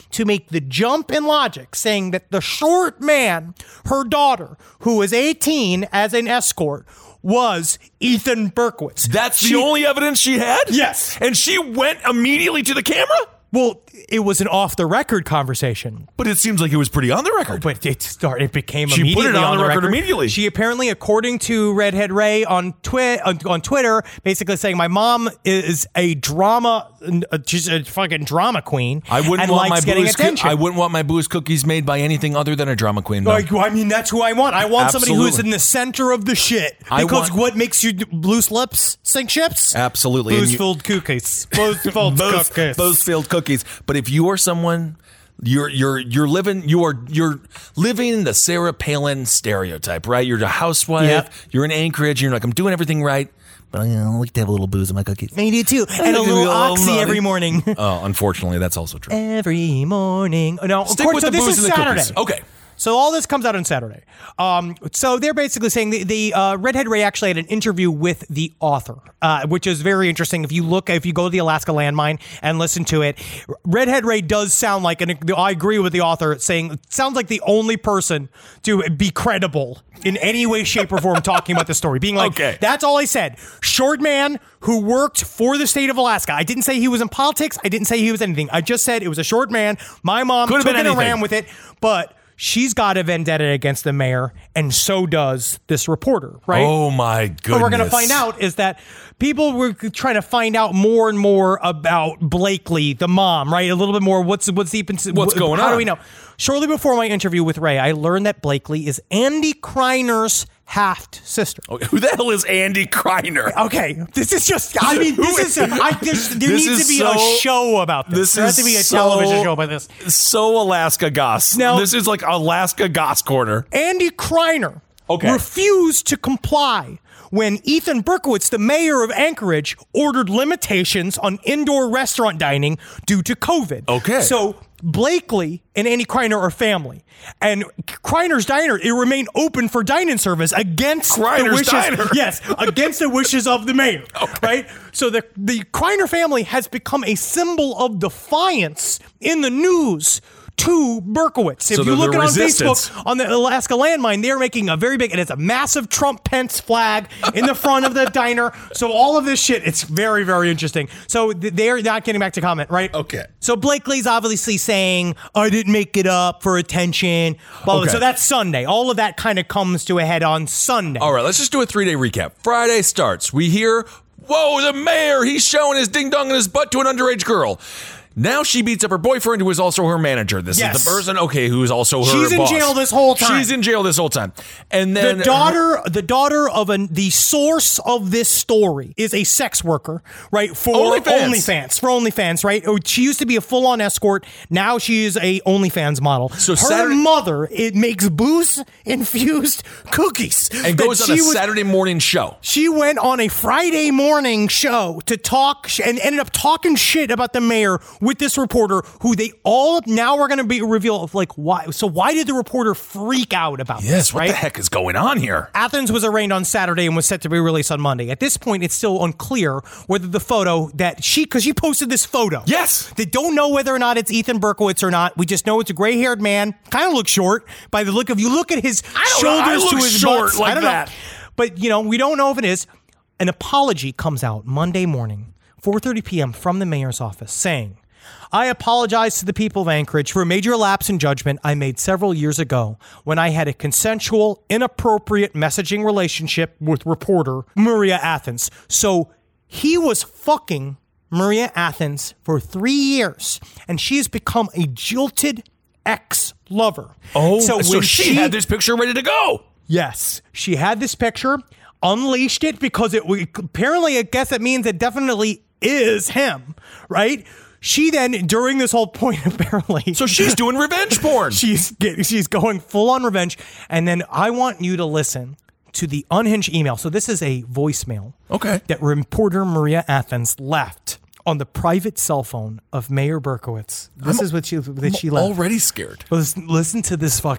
Speaker 6: to make the jump in logic, saying that the short man, her daughter, who was eighteen as an escort, was Ethan Berkowitz.
Speaker 5: That's
Speaker 6: She-
Speaker 5: the only evidence she had?
Speaker 6: Yes.
Speaker 5: And she went immediately to the camera?
Speaker 6: Well, it was an off-the-record conversation.
Speaker 5: But it seems like it was pretty on the record.
Speaker 6: But it started. It became
Speaker 5: She
Speaker 6: immediately
Speaker 5: put it on the record immediately.
Speaker 6: She apparently, according to Redhead Ray on twi- on, on Twitter, basically saying, "My mom is a drama, uh, she's a fucking drama queen.
Speaker 5: I wouldn't
Speaker 6: and
Speaker 5: want
Speaker 6: likes
Speaker 5: my
Speaker 6: getting
Speaker 5: booze.
Speaker 6: attention."
Speaker 5: I wouldn't want my booze cookies made by anything other than a drama queen. No.
Speaker 6: Like, I mean, that's who I want. I want somebody who's
Speaker 5: Absolutely.
Speaker 6: in the center of the shit.
Speaker 5: I
Speaker 6: Because
Speaker 5: want-
Speaker 6: what makes you loose lips sink ships?
Speaker 5: Absolutely. And you-
Speaker 6: Booze-filled cookies. Booze-filled
Speaker 5: Those,
Speaker 6: cookies.
Speaker 5: those filled cookies. But if you are someone, you're you're you're living you are you're living the Sarah Palin stereotype, right? You're a housewife.
Speaker 6: Yep.
Speaker 5: You're in Anchorage. You're like, I'm doing everything right, but you know, I like to have a little booze in my cookies.
Speaker 6: Me do too. And a
Speaker 5: like to
Speaker 6: little
Speaker 5: be a little
Speaker 6: oxy
Speaker 5: naughty.
Speaker 6: every morning.
Speaker 5: Oh, unfortunately, that's also true.
Speaker 6: Every morning. No,
Speaker 5: Stick
Speaker 6: of course,
Speaker 5: with
Speaker 6: so
Speaker 5: the
Speaker 6: this
Speaker 5: booze
Speaker 6: is
Speaker 5: and the
Speaker 6: Saturday.
Speaker 5: cookies. Okay.
Speaker 6: So all this comes out on Saturday. Um, so they're basically saying the, the uh, Redhead Ray actually had an interview with the author, uh, which is very interesting. If you look, if you go to the Alaska Landmine and listen to it, Redhead Ray does sound like, and I agree with the author, saying it sounds like the only person to be credible in any way, shape, or form talking about the story. Being like,
Speaker 5: Okay.
Speaker 6: that's all I said. Short man who worked for the state of Alaska. I didn't say he was in politics. I didn't say he was anything. I just said it was a short man. My mom
Speaker 5: Could have
Speaker 6: took
Speaker 5: been
Speaker 6: it and
Speaker 5: anything.
Speaker 6: ran with it, but she's got a vendetta against the mayor, and so does this reporter, right?
Speaker 5: Oh my goodness.
Speaker 6: What we're going to find out is that people were trying to find out more and more about Blakely, the mom, right? A little bit more. What's what's deep into
Speaker 5: What's
Speaker 6: wh-
Speaker 5: going
Speaker 6: How
Speaker 5: on?
Speaker 6: do we know? Shortly before my interview with Ray, I learned that Blakely is Andy Kreiner's half sister.
Speaker 5: Okay, who the hell is Andy Kreiner?
Speaker 6: Okay, this is just. I mean, this is. I, there's, there
Speaker 5: This
Speaker 6: needs
Speaker 5: is
Speaker 6: to be
Speaker 5: so-
Speaker 6: a show about this.
Speaker 5: this
Speaker 6: there has
Speaker 5: is
Speaker 6: to be a
Speaker 5: so-
Speaker 6: television show about this.
Speaker 5: So Alaska Goss.
Speaker 6: Now-
Speaker 5: this is like Alaska Goss Corner.
Speaker 6: Andy Kreiner
Speaker 5: Okay.
Speaker 6: refused to comply when Ethan Berkowitz, the mayor of Anchorage, ordered limitations on indoor restaurant dining due to COVID.
Speaker 5: Okay.
Speaker 6: So Blakely and Andy Kreiner are family. And Kreiner's Diner, it remained open for dine-in service against the
Speaker 5: Kreiner's
Speaker 6: wishes.
Speaker 5: Diner.
Speaker 6: Yes, against the wishes of the mayor. Right? So the, the Kreiner family has become a symbol of defiance in the news to Berkowitz. If
Speaker 5: So
Speaker 6: you
Speaker 5: they're
Speaker 6: look
Speaker 5: the
Speaker 6: at on
Speaker 5: resistance.
Speaker 6: Facebook, on the Alaska Landmine, they're making a very big, and it's a massive Trump Pence flag in the front of the diner. So all of this shit, it's very, very interesting. So th- they're not getting back to comment, right?
Speaker 5: Okay.
Speaker 6: So Blakely's obviously saying, I didn't make it up for attention. Blah, blah.
Speaker 5: Okay.
Speaker 6: So that's Sunday. All of that kind of comes to a head on Sunday.
Speaker 5: All right, let's just do a three-day recap. Friday starts. We hear, whoa, the mayor, he's showing his ding-dong in his butt to an underage girl. Now she beats up her boyfriend, who is also her manager. This
Speaker 6: Yes.
Speaker 5: is the person, okay, who is also her
Speaker 6: She's in
Speaker 5: boss.
Speaker 6: jail this whole time.
Speaker 5: She's in jail this whole time. And then
Speaker 6: The daughter, the daughter of an, the source of this story is a sex worker, right? For
Speaker 5: OnlyFans.
Speaker 6: OnlyFans, for OnlyFans, right? Oh, she used to be a full-on escort. Now she is a OnlyFans model.
Speaker 5: So
Speaker 6: her
Speaker 5: Saturday-
Speaker 6: mother, it makes booze-infused cookies
Speaker 5: and
Speaker 6: that
Speaker 5: goes on a
Speaker 6: she was-
Speaker 5: Saturday morning show.
Speaker 6: She went on a Friday morning show to talk sh- and ended up talking shit about the mayor with this reporter who they all now are going to be reveal of like why. So why did the reporter freak out about
Speaker 5: Yes,
Speaker 6: this,
Speaker 5: what
Speaker 6: right?
Speaker 5: the heck is going on here?
Speaker 6: Athens was arraigned on Saturday and was set to be released on Monday. At this point, it's still unclear whether the photo that she, because she posted this photo.
Speaker 5: Yes.
Speaker 6: They don't know whether or not it's Ethan Berkowitz or not. We just know it's a gray haired man. Kind of looks short by the look of, you look at his
Speaker 5: don't know. I
Speaker 6: shoulders
Speaker 5: look
Speaker 6: to his
Speaker 5: short
Speaker 6: butts.
Speaker 5: like
Speaker 6: I don't
Speaker 5: that.
Speaker 6: know. But, you know, we don't know if it is. An apology comes out Monday morning, four thirty p.m. from the mayor's office saying, I apologize to the people of Anchorage for a major lapse in judgment I made several years ago when I had a consensual, inappropriate messaging relationship with reporter Maria Athens. So he was fucking Maria Athens for three years, and she has become a jilted ex-lover.
Speaker 5: Oh, so,
Speaker 6: when
Speaker 5: she, had this picture ready to go.
Speaker 6: Yes, she had this picture, unleashed it because it apparently, I guess it means it definitely is him, right? She then, during this whole point, apparently,
Speaker 5: So she's doing revenge porn.
Speaker 6: she's get, she's going full on revenge. And then I want you to listen to the unhinged email. So this is a voicemail,
Speaker 5: Okay.
Speaker 6: that reporter Maria Athens left on the private cell phone of Mayor Berkowitz. This
Speaker 5: I'm-
Speaker 6: is what she that
Speaker 5: I'm
Speaker 6: she left.
Speaker 5: already scared.
Speaker 6: Listen, listen to this fucking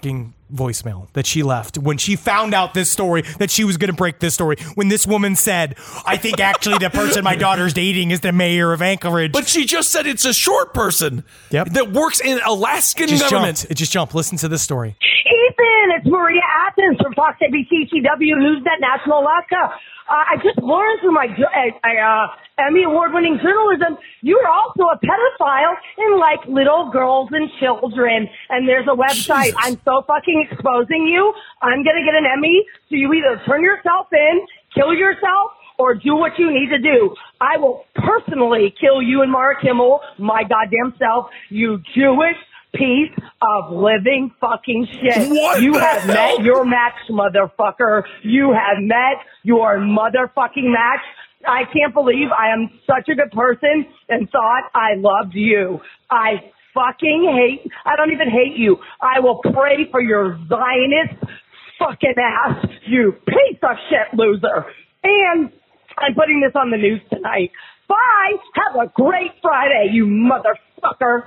Speaker 6: voicemail that she left when she found out this story, that she was going to break this story. When this woman said, I think actually the person my daughter's dating is the mayor of Anchorage.
Speaker 5: But she just said it's a short person
Speaker 6: yep.
Speaker 5: that works in Alaskan
Speaker 6: just
Speaker 5: government.
Speaker 6: Jumped. It just jumped. Listen to this story.
Speaker 9: Ethan, it's Maria Athens from Fox A B C C W Newsnet National Alaska. Uh, I just learned through my uh, Emmy Award-winning journalism, you are also a pedophile in, like, little girls and children. And there's a website. Jesus. I'm so fucking exposing you. I'm going to get an Emmy. So you either turn yourself in, kill yourself, or do what you need to do. I will personally kill you and Mark Kimmel, my goddamn self, you Jewish piece of living fucking shit.
Speaker 5: What
Speaker 9: you
Speaker 5: the
Speaker 9: have
Speaker 5: hell?
Speaker 9: met your match, motherfucker. You have met your motherfucking match. I can't believe I am such a good person and thought I loved you. I fucking hate, I don't even hate you. I will pray for your Zionist fucking ass, you piece of shit loser. And I'm putting this on the news tonight. Bye. Have a great Friday, you motherfucker.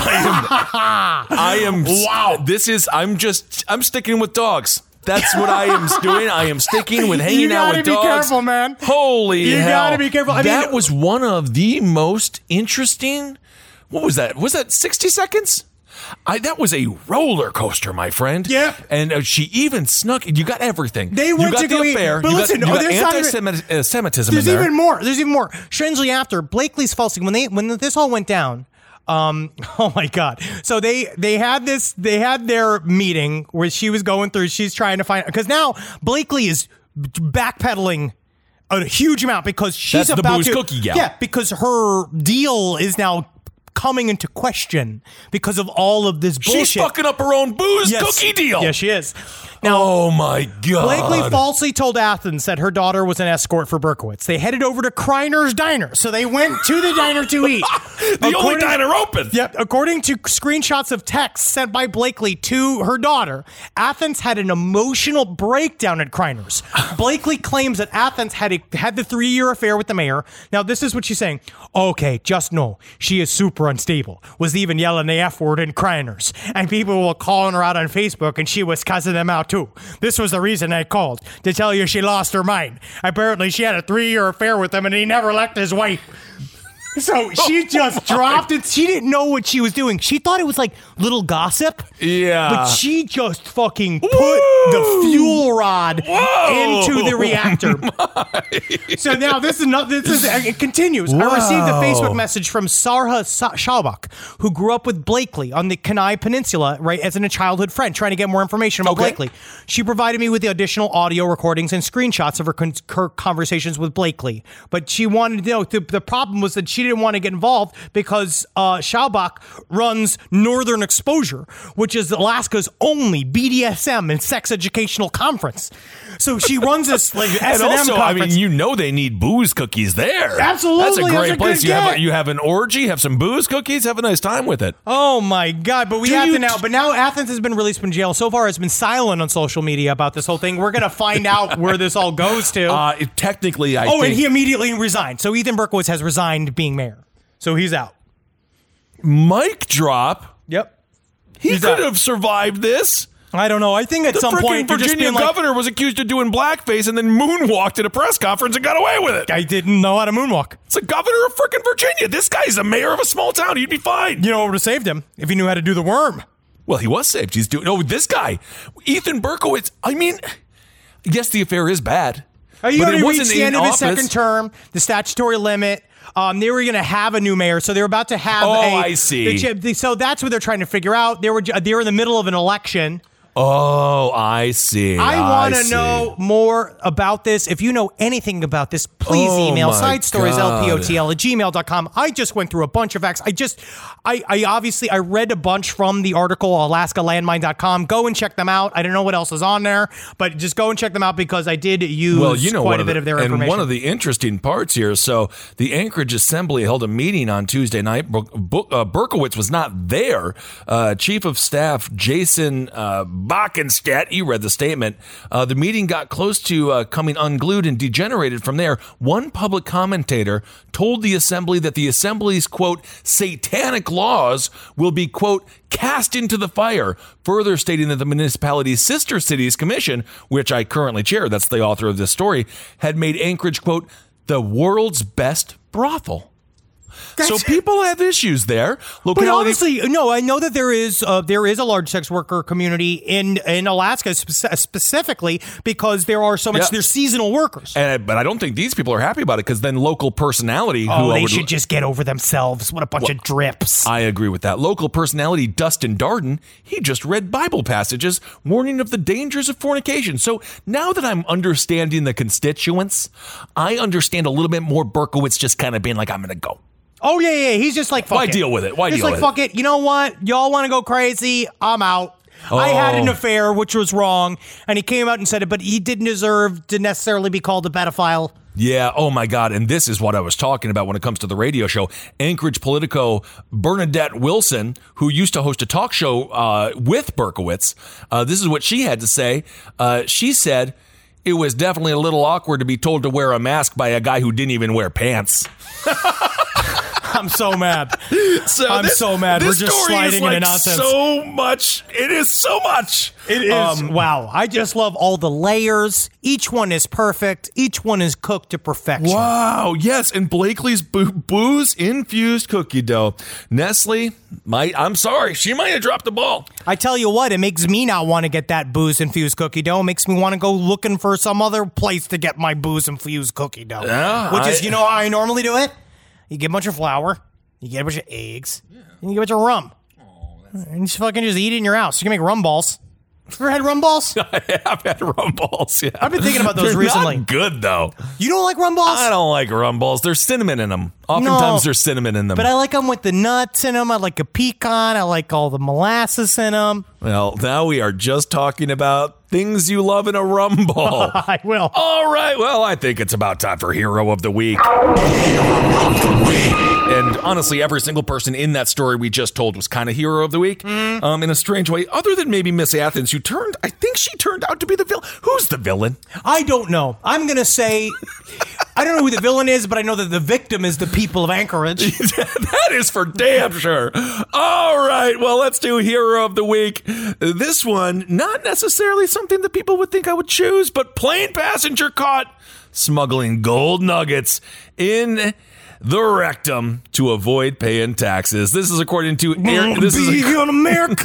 Speaker 5: I am, I am, wow. This is, I'm just, I'm sticking with dogs. That's what I am doing. I am sticking with hanging
Speaker 6: you
Speaker 5: out with dogs.
Speaker 6: You gotta be careful, man.
Speaker 5: Holy
Speaker 6: you
Speaker 5: hell.
Speaker 6: You gotta be careful. I
Speaker 5: that
Speaker 6: mean,
Speaker 5: was one of the most interesting, what was that? Was that sixty seconds? I, that was a roller coaster, my friend.
Speaker 6: Yeah.
Speaker 5: And uh, she even snuck, you got everything.
Speaker 6: They went
Speaker 5: you got
Speaker 6: to
Speaker 5: the
Speaker 6: go
Speaker 5: affair.
Speaker 6: Eat, but
Speaker 5: you
Speaker 6: listen,
Speaker 5: got, you
Speaker 6: oh,
Speaker 5: got anti-Semitism
Speaker 6: There's
Speaker 5: in there.
Speaker 6: even more. There's even more. Strangely after, Blakely's falsely, when they when this all went down, Um, oh my God. So they, they had this, they had their meeting where she was going through, she's trying to find, because now Blakely is backpedaling a huge amount because she's
Speaker 5: That's
Speaker 6: about
Speaker 5: the booze
Speaker 6: to,
Speaker 5: cookie gal.
Speaker 6: yeah, because her deal is now coming into question because of all of this bullshit.
Speaker 5: She's fucking up her own booze
Speaker 6: yes.
Speaker 5: cookie deal.
Speaker 6: Yeah, she is. Now,
Speaker 5: oh my God.
Speaker 6: Blakely falsely told Athens that her daughter was an escort for Berkowitz. They headed over to Kreiner's Diner, so they went to the diner to eat.
Speaker 5: the according, only diner open.
Speaker 6: Yep. According to screenshots of texts sent by Blakely to her daughter, Athens had an emotional breakdown at Kreiner's. Blakely claims that Athens had a, had the three-year affair with the mayor. Now, this is what she's saying. Okay, just know she is super unstable. Was even yelling the F word in Kreiner's. And people were calling her out on Facebook, and she was cussing them out too. This was the reason I called, to tell you she lost her mind. Apparently she had a three-year affair with him and he never left his wife. So she just dropped it. She didn't know what she was doing. She thought it was like little gossip.
Speaker 5: Yeah.
Speaker 6: But she just fucking put Woo! the fuel rod
Speaker 5: Whoa!
Speaker 6: into the reactor. So now this is not, this is, it continues. Wow. I received a Facebook message from Sarha Shalbach, who grew up with Blakely on the Kenai Peninsula, right, as in a childhood friend, trying to get more information about okay. Blakely. She provided me with the additional audio recordings and screenshots of her, con- her conversations with Blakely. But she wanted to know, the, the problem was that she didn't want to get involved because uh, Schaubach runs Northern Exposure, which is Alaska's only B D S M and sex educational conference. So she runs this like S and M
Speaker 5: and also,
Speaker 6: conference.
Speaker 5: I mean, you know they need booze cookies there.
Speaker 6: Absolutely,
Speaker 5: that's a great
Speaker 6: that's a
Speaker 5: place.
Speaker 6: good
Speaker 5: You have,
Speaker 6: get.
Speaker 5: a, you have an orgy, have some booze cookies, have a nice time with it.
Speaker 6: Oh my God! But we
Speaker 5: Do
Speaker 6: have
Speaker 5: you
Speaker 6: to now. But now Athens has been released from jail. So far, it's been silent on social media about this whole thing. We're gonna find out where this all goes to.
Speaker 5: Uh, it, technically, I.
Speaker 6: Oh,
Speaker 5: think
Speaker 6: and he immediately resigned. So Ethan Berkowitz has resigned being mayor. So he's out.
Speaker 5: Mic drop.
Speaker 6: Yep.
Speaker 5: He
Speaker 6: He's
Speaker 5: could
Speaker 6: out.
Speaker 5: have survived this.
Speaker 6: I don't know. I think at
Speaker 5: the
Speaker 6: some point
Speaker 5: the Virginia governor like, was accused of doing blackface and then moonwalked at a press conference and got away with it.
Speaker 6: I didn't know how to moonwalk.
Speaker 5: It's the governor of frickin' Virginia. This guy's a mayor of a small town. He'd be fine.
Speaker 6: You know what would have saved him if he knew how to do the worm.
Speaker 5: Well, he was saved. He's doing. No, this guy, Ethan Berkowitz. I mean, yes, the affair is bad.
Speaker 6: Oh, you
Speaker 5: but
Speaker 6: already
Speaker 5: it wasn't
Speaker 6: reached the end
Speaker 5: in
Speaker 6: of his
Speaker 5: office.
Speaker 6: second term, the statutory limit. Um, they were going to have a new mayor, so they were about to have.
Speaker 5: Oh,
Speaker 6: a,
Speaker 5: I see.
Speaker 6: The, so that's what they're trying to figure out. They were they were in the middle of an election.
Speaker 5: Oh, I see.
Speaker 6: I want to
Speaker 5: see.
Speaker 6: know more about this. If you know anything about this, please
Speaker 5: oh
Speaker 6: email side stories
Speaker 5: God.
Speaker 6: L P O T L at gmail dot com. I just went through a bunch of facts. I just, I, I obviously, I read a bunch from the article, alaska landmine dot com. Go and check them out. I don't know what else is on there, but just go and check them out because I did use
Speaker 5: well, you know,
Speaker 6: quite a
Speaker 5: of
Speaker 6: bit
Speaker 5: the,
Speaker 6: of their
Speaker 5: and
Speaker 6: information.
Speaker 5: one of the interesting parts here, so the Anchorage Assembly held a meeting on Tuesday night. Ber- uh, Berkowitz was not there. Uh, Chief of Staff Jason uh, Backenstadt. You read the statement. Uh, the meeting got close to uh, coming unglued and degenerated from there. One public commentator told the assembly that the assembly's, quote, satanic laws will be, quote, cast into the fire, further stating that the municipality's sister cities commission, which I currently chair, that's the author of this story, had made Anchorage, quote, the world's best brothel.
Speaker 6: That's,
Speaker 5: so people have issues there.
Speaker 6: But honestly, no, I know that there is uh, there is a large sex worker community in in Alaska spe- specifically because there are so much,
Speaker 5: yeah.
Speaker 6: they're seasonal workers.
Speaker 5: And, but I don't think these people are happy about it because then local personality.
Speaker 6: Oh,
Speaker 5: who
Speaker 6: they
Speaker 5: would,
Speaker 6: should just get over themselves. What a bunch
Speaker 5: well,
Speaker 6: of drips.
Speaker 5: I agree with that. Local personality Dustin Darden, he just read Bible passages warning of the dangers of fornication. So now that I'm understanding the constituents, I understand a little bit more Berkowitz just kind of being like, I'm going to go.
Speaker 6: Oh, yeah, yeah. He's just like, fuck
Speaker 5: Why
Speaker 6: it.
Speaker 5: deal with it? Why
Speaker 6: He's
Speaker 5: deal
Speaker 6: like,
Speaker 5: with
Speaker 6: fuck
Speaker 5: it?
Speaker 6: it. You know what? Y'all want to go crazy? I'm out.
Speaker 5: Oh.
Speaker 6: I had an affair, which was wrong, and he came out and said it, but he didn't deserve to necessarily be called a pedophile.
Speaker 5: Yeah, oh my God. And this is what I was talking about when it comes to the radio show. Anchorage Politico Bernadette Wilson, who used to host a talk show uh, with Berkowitz, uh, this is what she had to say. Uh, she said, it was definitely a little awkward to be told to wear a mask by a guy who didn't even wear pants.
Speaker 6: I'm so mad.
Speaker 5: So
Speaker 6: I'm
Speaker 5: this,
Speaker 6: so mad. We're just sliding
Speaker 5: like
Speaker 6: into nonsense.
Speaker 5: So much. It is so much.
Speaker 6: It is. Um, wow. I just love all the layers. Each one is perfect. Each one is cooked to perfection.
Speaker 5: Wow. Yes. And Blakely's boo- booze-infused cookie dough. Nestle, might, I'm sorry, she might have dropped the ball.
Speaker 6: I tell you what, it makes me not want to get that booze-infused cookie dough. It makes me want to go looking for some other place to get my booze-infused cookie dough.
Speaker 5: Yeah,
Speaker 6: Which
Speaker 5: I,
Speaker 6: is, you know how I normally do it? You get a bunch of flour, you get a bunch of eggs, yeah. and you get a bunch of rum. Oh, and you just fucking just eat it in your house. You can make rum balls. Ever had rum balls?
Speaker 5: I have had rum balls, yeah.
Speaker 6: I've been thinking about those
Speaker 5: They're
Speaker 6: recently.
Speaker 5: Not good, though.
Speaker 6: You don't like rum balls?
Speaker 5: I don't like rum balls. There's cinnamon in them. Oftentimes
Speaker 6: no,
Speaker 5: there's cinnamon in them.
Speaker 6: But I like them with the nuts in them. I like a pecan. I like all the molasses in them.
Speaker 5: Well, now we are just talking about things you love in a rum ball.
Speaker 6: I will.
Speaker 5: All right. Well, I think it's about time for Hero of the Week. And honestly, every single person in that story we just told was kind of Hero of the Week mm. um, in a strange way, other than maybe Miss Athens, who turned, I think she turned out to be the villain. Who's the villain?
Speaker 6: I don't know. I'm going to say, I don't know who the villain is, but I know that the victim is the people of Anchorage.
Speaker 5: That is for damn sure. All right. Well, let's do Hero of the Week. This one, not necessarily something that people would think I would choose, but plane passenger caught smuggling gold nuggets in the rectum to avoid paying taxes. This is according to Air. This
Speaker 6: be
Speaker 5: is
Speaker 6: in America.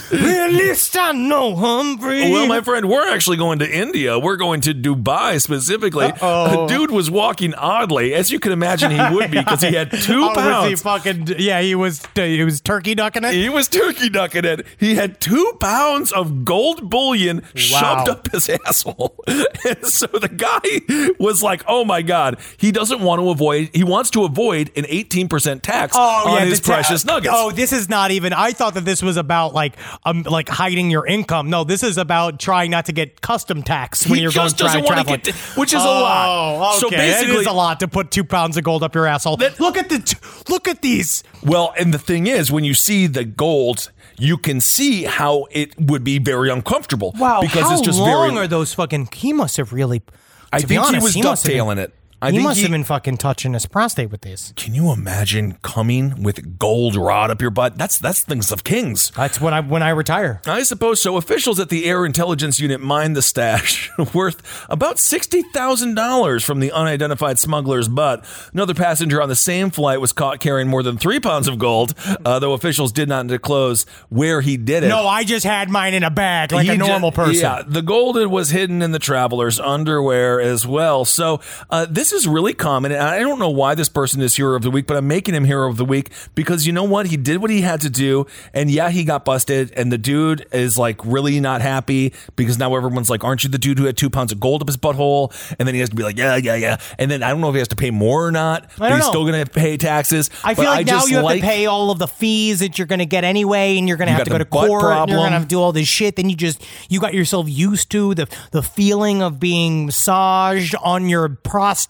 Speaker 6: At least I know I'm free.
Speaker 5: Well, my friend, we're actually going to India. We're going to Dubai specifically.
Speaker 6: Uh-oh.
Speaker 5: A dude was walking oddly, as you can imagine he would be, because he had two
Speaker 6: oh,
Speaker 5: pounds.
Speaker 6: Was he fucking? Yeah, he was. Uh, he was turkey ducking it.
Speaker 5: He was turkey ducking it. He had two pounds of gold bullion wow. shoved up his asshole, and so the guy was like, "Oh my god, he doesn't want to avoid. He wants to." to avoid an eighteen percent tax
Speaker 6: oh,
Speaker 5: on
Speaker 6: yeah,
Speaker 5: his
Speaker 6: ta-
Speaker 5: precious nuggets.
Speaker 6: Oh, this is not even, I thought that this was about like um like hiding your income. No, this is about trying not to get custom tax when
Speaker 5: he
Speaker 6: you're going
Speaker 5: just doesn't
Speaker 6: tra-
Speaker 5: want
Speaker 6: traveling.
Speaker 5: to get, which is
Speaker 6: oh,
Speaker 5: a lot.
Speaker 6: Okay.
Speaker 5: So basically,
Speaker 6: it is a lot to put two pounds of gold up your asshole. That, look at the, t- look at these.
Speaker 5: Well, and the thing is, when you see the gold, you can see how it would be very uncomfortable.
Speaker 6: Wow,
Speaker 5: because
Speaker 6: how
Speaker 5: it's just
Speaker 6: long
Speaker 5: very,
Speaker 6: are those fucking, he must have really,
Speaker 5: I think
Speaker 6: honest,
Speaker 5: he was
Speaker 6: he
Speaker 5: ducktailing it. I
Speaker 6: he
Speaker 5: think
Speaker 6: must
Speaker 5: he,
Speaker 6: have been fucking touching his prostate with these.
Speaker 5: Can you imagine coming with gold rod up your butt? That's that's things of kings.
Speaker 6: That's when I when I retire.
Speaker 5: I suppose so. Officials at the Air Intelligence Unit mined the stash worth about sixty thousand dollars from the unidentified smuggler's butt. Another passenger on the same flight was caught carrying more than three pounds of gold, uh, though officials did not disclose where he did it.
Speaker 6: No, I just had mine in a bag like
Speaker 5: He
Speaker 6: a normal
Speaker 5: just,
Speaker 6: person.
Speaker 5: Yeah, the gold was hidden in the traveler's underwear as well. So uh, this is really common. And I don't know why this person is Hero of the Week, but I'm making him Hero of the Week because you know what? He did what he had to do. And yeah, he got busted. And the dude is like really not happy because now everyone's like, aren't you the dude who had two pounds of gold up his butthole? And then he has to be like, yeah, yeah, yeah. And then I don't know if he has to pay more or not, but he's
Speaker 6: know.
Speaker 5: still going to pay taxes.
Speaker 6: I feel
Speaker 5: but
Speaker 6: like
Speaker 5: I
Speaker 6: now
Speaker 5: just
Speaker 6: you have
Speaker 5: like,
Speaker 6: to pay all of the fees that you're going to get anyway, and you're going to have to go to court, and you're going to have to do all this shit. Then you just, you got yourself used to the, the feeling of being massaged on your prostate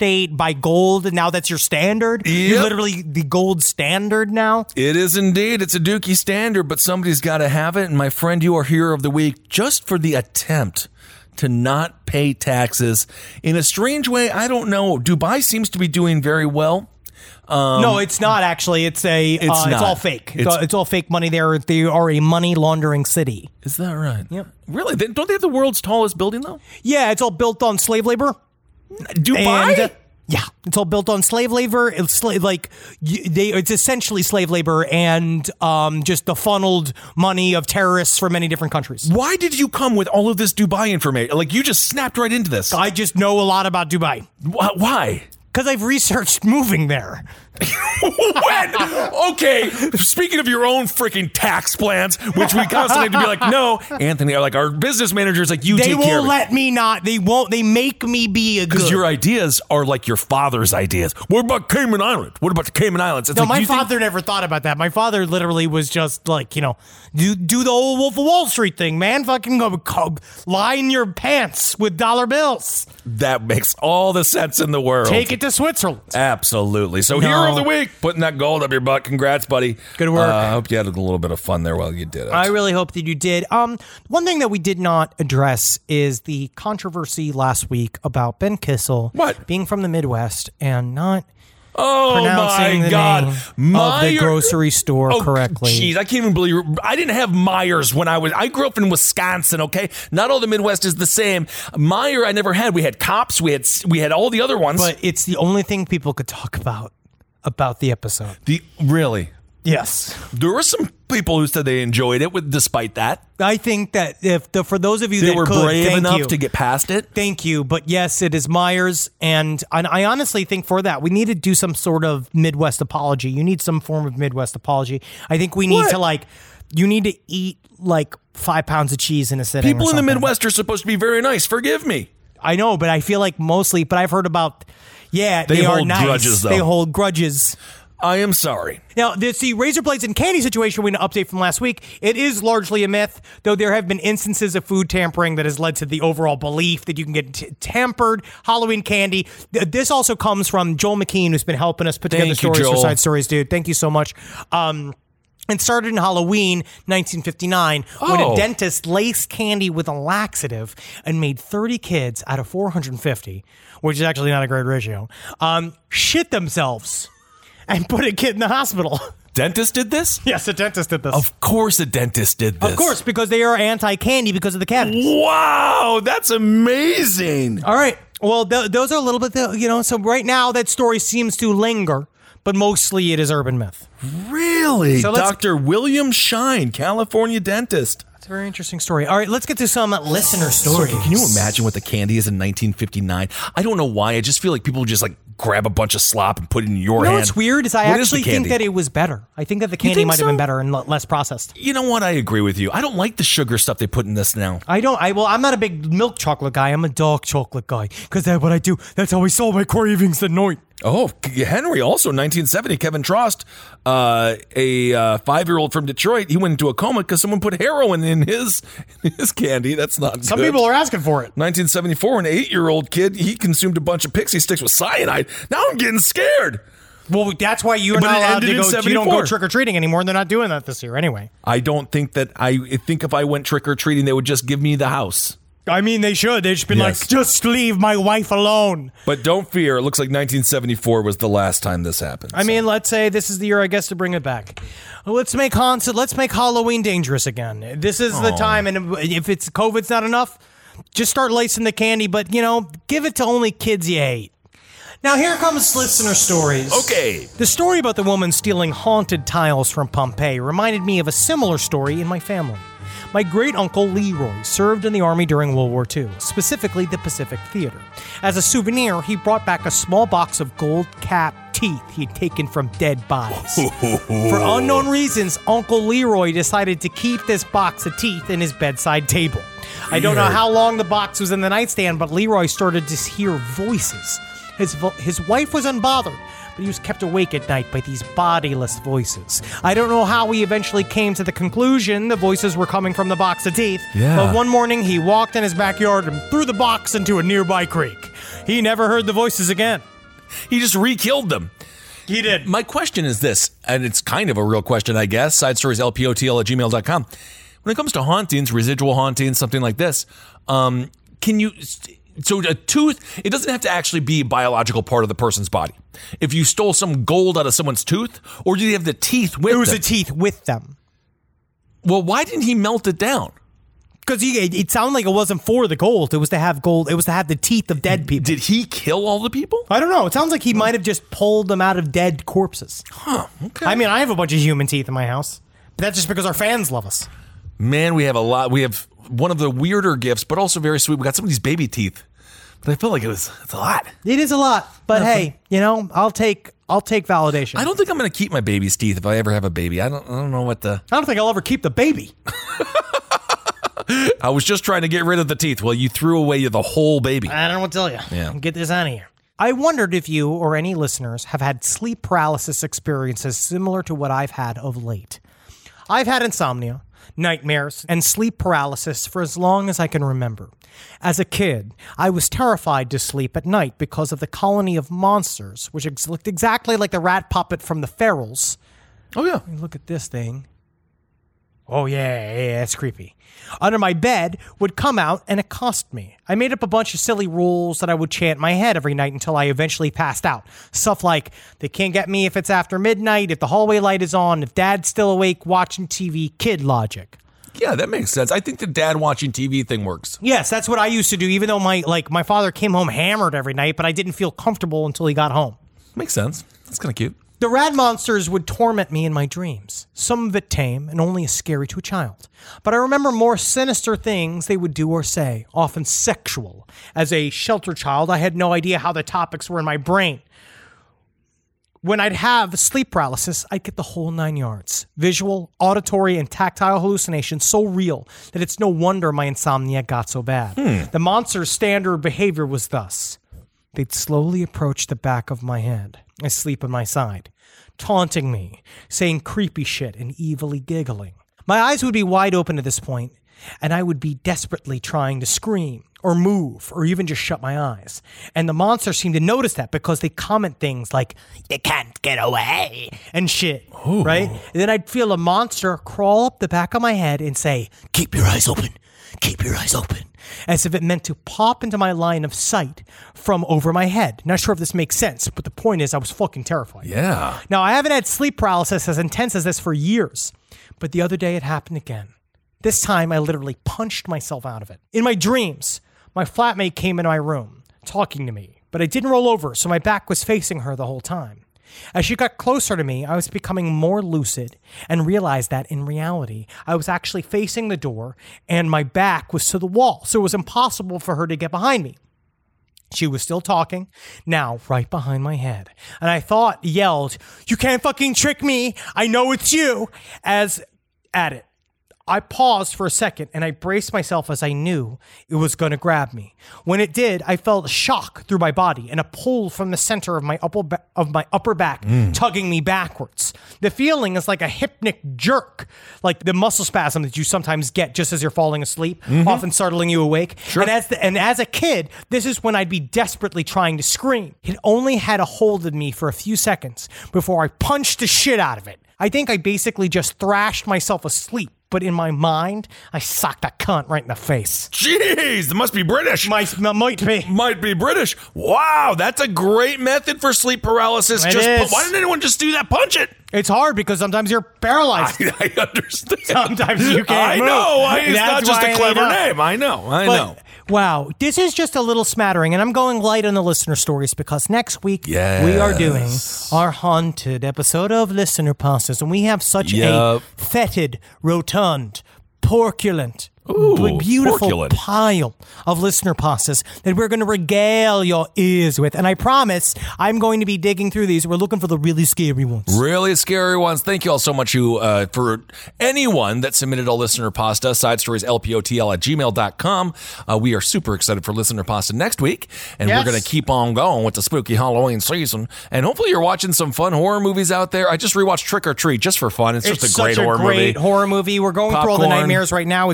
Speaker 6: elevate by gold, and now that's your standard.
Speaker 5: Yep.
Speaker 6: You're literally the gold standard now.
Speaker 5: It is indeed. It's a Dookie standard, but somebody's got to have it. And my friend, you are hero of the week just for the attempt to not pay taxes. In a strange way, I don't know. Dubai seems to be doing very well. Um,
Speaker 6: no, it's not actually. It's a.
Speaker 5: It's,
Speaker 6: uh,
Speaker 5: not.
Speaker 6: it's all fake. It's,
Speaker 5: It's-
Speaker 6: all, it's all fake money. They're they are a money laundering city.
Speaker 5: Is that right?
Speaker 6: Yep.
Speaker 5: Really? They, don't they have the world's tallest building, though?
Speaker 6: Yeah, it's all built on slave labor.
Speaker 5: Dubai?
Speaker 6: And, uh, yeah, it's all built on slave labor. It's slave, like y- they. It's essentially slave labor and um, just the funneled money of terrorists from many different countries.
Speaker 5: Why did you come with all of this Dubai information? Like, you just snapped right into this.
Speaker 6: I just know a lot about Dubai
Speaker 5: Wh- Why?
Speaker 6: because I've researched moving there.
Speaker 5: When? Okay, speaking of your own freaking tax plans, which we constantly have to be like, no, Anthony, like our business managers, like you
Speaker 6: They
Speaker 5: take care
Speaker 6: won't
Speaker 5: of it.
Speaker 6: let me not. They won't. They make me be a
Speaker 5: Because
Speaker 6: good.
Speaker 5: your ideas are like your father's ideas. What about Cayman Island? What about the Cayman Islands? It's
Speaker 6: No,
Speaker 5: like,
Speaker 6: my
Speaker 5: you think-
Speaker 6: father never thought about that. My father literally was just like, you know, do do the old Wolf of Wall Street thing, man. Fucking go, go line your pants with dollar bills.
Speaker 5: that makes all the sense in the world.
Speaker 6: Take it to Switzerland.
Speaker 5: Absolutely. So,
Speaker 6: No.
Speaker 5: hero of the week, putting that gold up your butt. Congrats, buddy.
Speaker 6: Good work.
Speaker 5: Uh, I hope you had a little bit of fun there while you did it.
Speaker 6: I really hope that you did. Um, one thing that we did not address is the controversy last week about Ben Kissel
Speaker 5: What?
Speaker 6: being from the Midwest and not
Speaker 5: oh
Speaker 6: pronouncing
Speaker 5: my
Speaker 6: the
Speaker 5: God.
Speaker 6: name of the
Speaker 5: Meyer-
Speaker 6: grocery store
Speaker 5: Oh,
Speaker 6: correctly.
Speaker 5: Jeez, I can't even believe I didn't have Myers when I was. I grew up in Wisconsin. Okay, not all the Midwest is the same. Meyer, I never had. We had Cops. We had we had all the other ones.
Speaker 6: But it's the only thing people could talk about about the episode.
Speaker 5: the really,
Speaker 6: Yes.
Speaker 5: there were some people who said they enjoyed it. With despite that,
Speaker 6: I think that if the for those of you
Speaker 5: they
Speaker 6: that
Speaker 5: were
Speaker 6: could,
Speaker 5: brave
Speaker 6: thank
Speaker 5: enough
Speaker 6: you.
Speaker 5: to get past it.
Speaker 6: Thank you. But yes, it is Myers. And, and I honestly think for that, we need to do some sort of Midwest apology. You need some form of Midwest apology. I think we need
Speaker 5: What?
Speaker 6: to like, you need to eat like five pounds of cheese in a sitting.
Speaker 5: People
Speaker 6: or
Speaker 5: in the
Speaker 6: something.
Speaker 5: Midwest are supposed to be very nice. Forgive me.
Speaker 6: I know, but I feel like mostly, but I've heard about, yeah, they,
Speaker 5: They
Speaker 6: are
Speaker 5: hold
Speaker 6: nice.
Speaker 5: grudges, though.
Speaker 6: They hold grudges.
Speaker 5: I am sorry.
Speaker 6: Now, this, the razor blades and candy situation we update from last week, it is largely a myth, though there have been instances of food tampering that has led to the overall belief that you can get t- tampered Halloween candy. Th- This also comes from Joel McKean, who's been helping us put together
Speaker 5: Thank you,
Speaker 6: stories for
Speaker 5: Joel.
Speaker 6: Side Stories, dude. Thank you so much. Um, it started in Halloween nineteen fifty-nine when
Speaker 5: Oh.
Speaker 6: a dentist laced candy with a laxative and made thirty kids out of four hundred fifty, which is actually not a great ratio, um, shit themselves and put a kid in the hospital.
Speaker 5: Dentist did this?
Speaker 6: Yes, a dentist did this.
Speaker 5: Of course, a dentist did this.
Speaker 6: Of course, because they are anti-candy because of the cavities.
Speaker 5: Wow, that's amazing.
Speaker 6: All right. Well, th- those are a little bit, the, you know, so right now that story seems to linger, but mostly it is urban myth.
Speaker 5: Really?
Speaker 6: So let's-
Speaker 5: Doctor William Shine, California dentist.
Speaker 6: It's a very interesting story. All right, let's get to some listener stories.
Speaker 5: Can you imagine what the candy is in nineteen fifty-nine? I don't know why. I just feel like people just like grab a bunch of slop and put it in your
Speaker 6: You know
Speaker 5: hand.
Speaker 6: what's weird is I
Speaker 5: What is the
Speaker 6: actually think
Speaker 5: candy?
Speaker 6: that it was better. I think that the candy
Speaker 5: think
Speaker 6: might have
Speaker 5: so?
Speaker 6: been better and l- less processed.
Speaker 5: You know what? I agree with you. I don't like the sugar stuff they put in this now.
Speaker 6: I don't. I well, I'm not a big milk chocolate guy. I'm a dark chocolate guy because that's what I do. That's how I solve my cravings at night.
Speaker 5: Oh, Henry, also nineteen seventy, Kevin Trost, uh, a uh, five-year-old from Detroit, he went into a coma because someone put heroin in his in his candy. That's not
Speaker 6: Some
Speaker 5: good.
Speaker 6: people are asking for it.
Speaker 5: nineteen seventy-four, an eight-year-old kid, he consumed a bunch of pixie sticks with cyanide. Now I'm getting scared.
Speaker 6: Well, that's why you're
Speaker 5: But
Speaker 6: not
Speaker 5: it
Speaker 6: allowed
Speaker 5: ended
Speaker 6: to
Speaker 5: in
Speaker 6: go. You don't go
Speaker 5: seventy-four.
Speaker 6: trick or treating anymore. They're not doing that this year anyway.
Speaker 5: I don't think that, I think if I went trick-or-treating, they would just give me the house.
Speaker 6: I mean, they should. They've just been
Speaker 5: Yes.
Speaker 6: like, just leave my wife alone.
Speaker 5: But don't fear, it looks like nineteen seventy-four was the last time this happened.
Speaker 6: I mean, let's say this is the year, I guess, to bring it back. Let's make Han- let's make Halloween dangerous again. This is the time, and if it's COVID's not enough, just start lacing the candy. But you know, give it to only kids you hate. Now here comes listener stories.
Speaker 5: Okay.
Speaker 6: The story about the woman stealing haunted tiles from Pompeii reminded me of a similar story in my family. My great-uncle Leroy served in the Army during World War Two, specifically the Pacific Theater. As a souvenir, he brought back a small box of gold-capped teeth he'd taken from dead bodies. For unknown reasons, Uncle Leroy decided to keep this box of teeth in his bedside table. I don't know how long the box was in the nightstand, but Leroy started to hear voices. His, vo- his wife was unbothered, but he was kept awake at night by these bodiless voices. I don't know how he eventually came to the conclusion the voices were coming from the box of teeth,
Speaker 5: Yeah.
Speaker 6: but one morning he walked in his backyard and threw the box into a nearby creek. He never heard the voices again.
Speaker 5: He just re-killed them.
Speaker 6: He did.
Speaker 5: My question is this, and it's kind of a real question, I guess. Side stories, L P O T L at gmail dot com. When it comes to hauntings, residual hauntings, something like this, um, can you... So a tooth, it doesn't have to actually be a biological part of the person's body. If you stole some gold out of someone's tooth, or do you have the teeth with them?
Speaker 6: It was the teeth with them.
Speaker 5: Well, why didn't he melt it down?
Speaker 6: Because it, it sounded like it wasn't for the gold. It was to have gold. It was to have the teeth of dead people.
Speaker 5: Did he kill all the people?
Speaker 6: I don't know. It sounds like he might have just pulled them out of dead corpses.
Speaker 5: Huh, okay.
Speaker 6: I mean, I have a bunch of human teeth in my house. But that's just because our fans love us.
Speaker 5: Man, we have a lot. We have one of the weirder gifts, but also very sweet. We got some of these baby teeth. But I felt like it was it's a lot.
Speaker 6: It is a lot. But hey, you know, I'll take I'll take validation.
Speaker 5: I don't think I'm going to keep my baby's teeth if I ever have a baby. I don't I don't know what the
Speaker 6: I don't think I'll ever keep the baby.
Speaker 5: I was just trying to get rid of the teeth. Well, you threw away the whole baby.
Speaker 6: I don't know what to tell you.
Speaker 5: Yeah.
Speaker 6: Get this out of here. I wondered if you or any listeners have had sleep paralysis experiences similar to what I've had of late. I've had insomnia, nightmares, and sleep paralysis for as long as I can remember. As a kid, I was terrified to sleep at night because of the colony of monsters, which ex- looked exactly like the rat puppet from the Ferals.
Speaker 5: Oh, yeah.
Speaker 6: Look at this thing. Oh, yeah, yeah, that's creepy. Under my bed would come out and accost me. I made up a bunch of silly rules that I would chant in my head every night until I eventually passed out. Stuff like, they can't get me if it's after midnight, if the hallway light is on, if dad's still awake watching T V, kid logic.
Speaker 5: Yeah, that makes sense. I think the dad watching T V thing works.
Speaker 6: Yes, that's what I used to do, even though my like my father came home hammered every night, but I didn't feel comfortable until he got home.
Speaker 5: Makes sense. That's kind of cute.
Speaker 6: The rat monsters would torment me in my dreams, some of it tame and only as scary to a child. But I remember more sinister things they would do or say, often sexual. As a shelter child, I had no idea how the topics were in my brain. When I'd have sleep paralysis, I'd get the whole nine yards. Visual, auditory, and tactile hallucinations so real that it's no wonder my insomnia got so bad. Hmm. The monster's standard behavior was thus. They'd slowly approach the back of my head. I sleep on my side, taunting me, saying creepy shit and evilly giggling. My eyes would be wide open at this point, and I would be desperately trying to scream or move or even just shut my eyes. And the monsters seem to notice that because they comment things like, you can't get away, and shit, Ooh. Right? And then I'd feel a monster crawl up the back of my head and say, keep your eyes open, keep your eyes open. As if it meant to pop into my line of sight from over my head. Not sure if this makes sense, but the point is I was fucking terrified.
Speaker 5: Yeah.
Speaker 6: Now, I haven't had sleep paralysis as intense as this for years, but the other day it happened again. This time, I literally punched myself out of it. In my dreams, my flatmate came into my room, talking to me, but I didn't roll over, so my back was facing her the whole time. As she got closer to me, I was becoming more lucid and realized that in reality, I was actually facing the door and my back was to the wall, so it was impossible for her to get behind me. She was still talking, now right behind my head. And I thought, yelled, you can't fucking trick me, I know it's you, as at it. I paused for a second and I braced myself as I knew it was going to grab me. When it did, I felt a shock through my body and a pull from the center of my upper, ba- of my upper back, mm. tugging me backwards. The feeling is like a hypnic jerk, like the muscle spasm that you sometimes get just as you're falling asleep, mm-hmm. often startling you awake. Sure. And as the, and as a kid, this is when I'd be desperately trying to scream. It only had a hold of me for a few seconds before I punched the shit out of it. I think I basically just thrashed myself asleep. But in my mind, I socked that cunt right in the face.
Speaker 5: Jeez, that must be British.
Speaker 6: Might, might be.
Speaker 5: Might be British. Wow, that's a great method for sleep paralysis.
Speaker 6: It
Speaker 5: just
Speaker 6: is.
Speaker 5: Why didn't anyone just do that? Punch it.
Speaker 6: It's hard because sometimes you're paralyzed.
Speaker 5: I, I understand.
Speaker 6: Sometimes you can't
Speaker 5: I
Speaker 6: move.
Speaker 5: know. I, it's
Speaker 6: That's
Speaker 5: not just a clever name. I know. I
Speaker 6: but,
Speaker 5: know.
Speaker 6: Wow. This is just a little smattering, and I'm going light on the listener stories because next week
Speaker 5: yes.
Speaker 6: we are doing our haunted episode of Listener Pastas, and we have such
Speaker 5: yep.
Speaker 6: a fetid, rotund, porculent,
Speaker 5: Ooh,
Speaker 6: beautiful
Speaker 5: porculent.
Speaker 6: pile of listener pastas that we're going to regale your ears with. And I promise I'm going to be digging through these. We're looking for the really scary ones.
Speaker 5: Really scary ones. Thank you all so much you, uh, for anyone that submitted a listener pasta. Side stories, L P O T L at gmail dot com. Uh, we are super excited for listener pasta next week. And
Speaker 6: yes.
Speaker 5: we're going to keep on going with the spooky Halloween season. And hopefully you're watching some fun horror movies out there. I just rewatched Trick or Treat just for fun. It's,
Speaker 6: it's
Speaker 5: just a great
Speaker 6: such
Speaker 5: horror
Speaker 6: a great
Speaker 5: movie.
Speaker 6: horror movie. We're going
Speaker 5: Popcorn.
Speaker 6: through all the nightmares right now. It's great.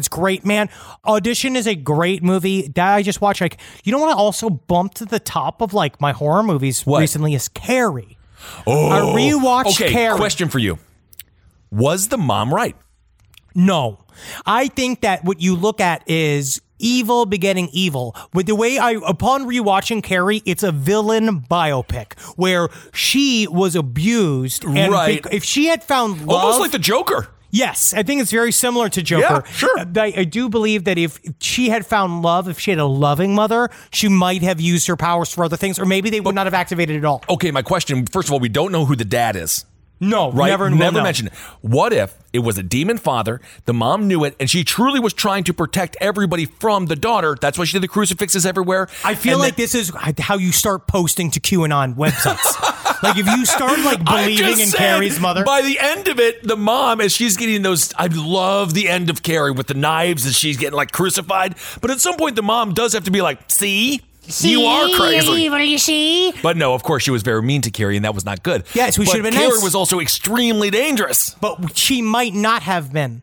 Speaker 6: great, man. Audition is a great movie that I just watched. Like, you know what? I also bumped to the top of like my horror movies
Speaker 5: What?
Speaker 6: recently is Carrie.
Speaker 5: Oh,
Speaker 6: I rewatched
Speaker 5: okay,
Speaker 6: Carrie.
Speaker 5: Question for you: was the mom right?
Speaker 6: No, I think that what you look at is evil begetting evil. With the way I, upon rewatching Carrie, it's a villain biopic where she was abused. And
Speaker 5: Right.
Speaker 6: bec- if she had found love,
Speaker 5: Almost like the Joker.
Speaker 6: yes, I think it's very similar to Joker.
Speaker 5: Yeah, sure.
Speaker 6: I, I do believe that if she had found love, if she had a loving mother, she might have used her powers for other things, or maybe they would not have activated at all.
Speaker 5: Okay, my question. First of all, we don't know who the dad is.
Speaker 6: No,
Speaker 5: Right?
Speaker 6: never, will
Speaker 5: Never
Speaker 6: know.
Speaker 5: mentioned it. What if it was a demon father, the mom knew it, and she truly was trying to protect everybody from the daughter? That's why she did the crucifixes everywhere.
Speaker 6: I feel
Speaker 5: And
Speaker 6: like
Speaker 5: then-
Speaker 6: this is how you start posting to QAnon websites. Like if you start like
Speaker 5: I
Speaker 6: believing
Speaker 5: just
Speaker 6: in
Speaker 5: said,
Speaker 6: Carrie's mother.
Speaker 5: By the end of it, the mom, as she's getting those, I love the end of Carrie with the knives and she's getting like crucified. But at some point, the mom does have to be like, see? You are crazy.
Speaker 6: What do you see?
Speaker 5: But no, of course, she was very mean to Carrie, and that was not good.
Speaker 6: Yes, we
Speaker 5: But
Speaker 6: should have been
Speaker 5: Carrie
Speaker 6: nice.
Speaker 5: was also extremely dangerous.
Speaker 6: But she might not have been.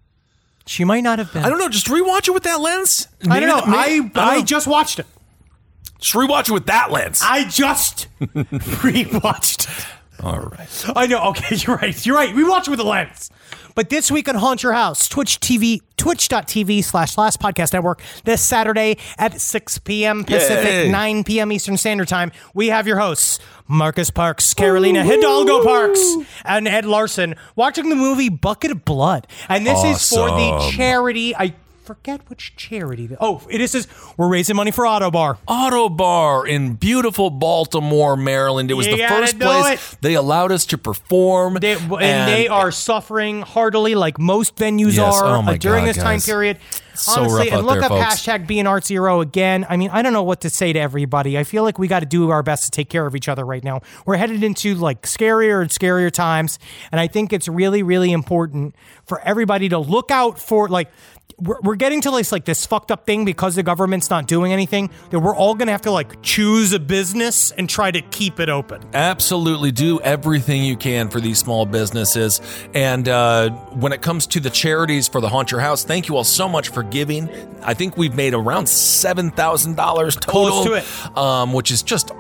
Speaker 6: She might not have been.
Speaker 5: I don't know. Just rewatch it with that lens.
Speaker 6: I don't know.
Speaker 5: Maybe-
Speaker 6: I
Speaker 5: maybe-
Speaker 6: I,
Speaker 5: don't know.
Speaker 6: just watched it.
Speaker 5: just rewatch it with that lens.
Speaker 6: I just rewatched it.
Speaker 5: All right.
Speaker 6: I know. Okay, you're right. You're right. We watch it with a lens. But this week on Haunt Your House, Twitch T V, twitch.tv slash Last Podcast Network, this Saturday at six p.m. Pacific,
Speaker 5: Yay.
Speaker 6: nine p.m. Eastern Standard Time, we have your hosts, Marcus Parks, Carolina Hidalgo Parks, and Ed Larson, watching the movie Bucket of Blood. And this is for the
Speaker 5: Awesome.
Speaker 6: charity, I forget which charity. Oh, it is, we're raising money for Autobar.
Speaker 5: Auto Bar in beautiful Baltimore, Maryland. It was
Speaker 6: You
Speaker 5: the
Speaker 6: gotta
Speaker 5: first
Speaker 6: do
Speaker 5: place
Speaker 6: it.
Speaker 5: they allowed us to perform.
Speaker 6: They, and, they are suffering heartily, like most venues
Speaker 5: Yes.
Speaker 6: are
Speaker 5: Oh my
Speaker 6: uh, during
Speaker 5: God,
Speaker 6: this time
Speaker 5: guys.
Speaker 6: period.
Speaker 5: So
Speaker 6: Honestly,
Speaker 5: rough
Speaker 6: and
Speaker 5: out
Speaker 6: look
Speaker 5: there,
Speaker 6: up
Speaker 5: folks.
Speaker 6: hashtag Be an Art Zero again. I mean, I don't know what to say to everybody. I feel like we got to do our best to take care of each other right now. We're headed into like scarier and scarier times, and I think it's really, really important for everybody to look out for like. We're, we're getting to this like this fucked up thing because the government's not doing anything that we're all gonna have to like choose a business and try to keep it open.
Speaker 5: Absolutely do everything you can for these small businesses. And uh, when it comes to the charities for the Haunt Your House, thank you all so much for giving. I think we've made around seven thousand dollars total.
Speaker 6: Close to it.
Speaker 5: Um, which is just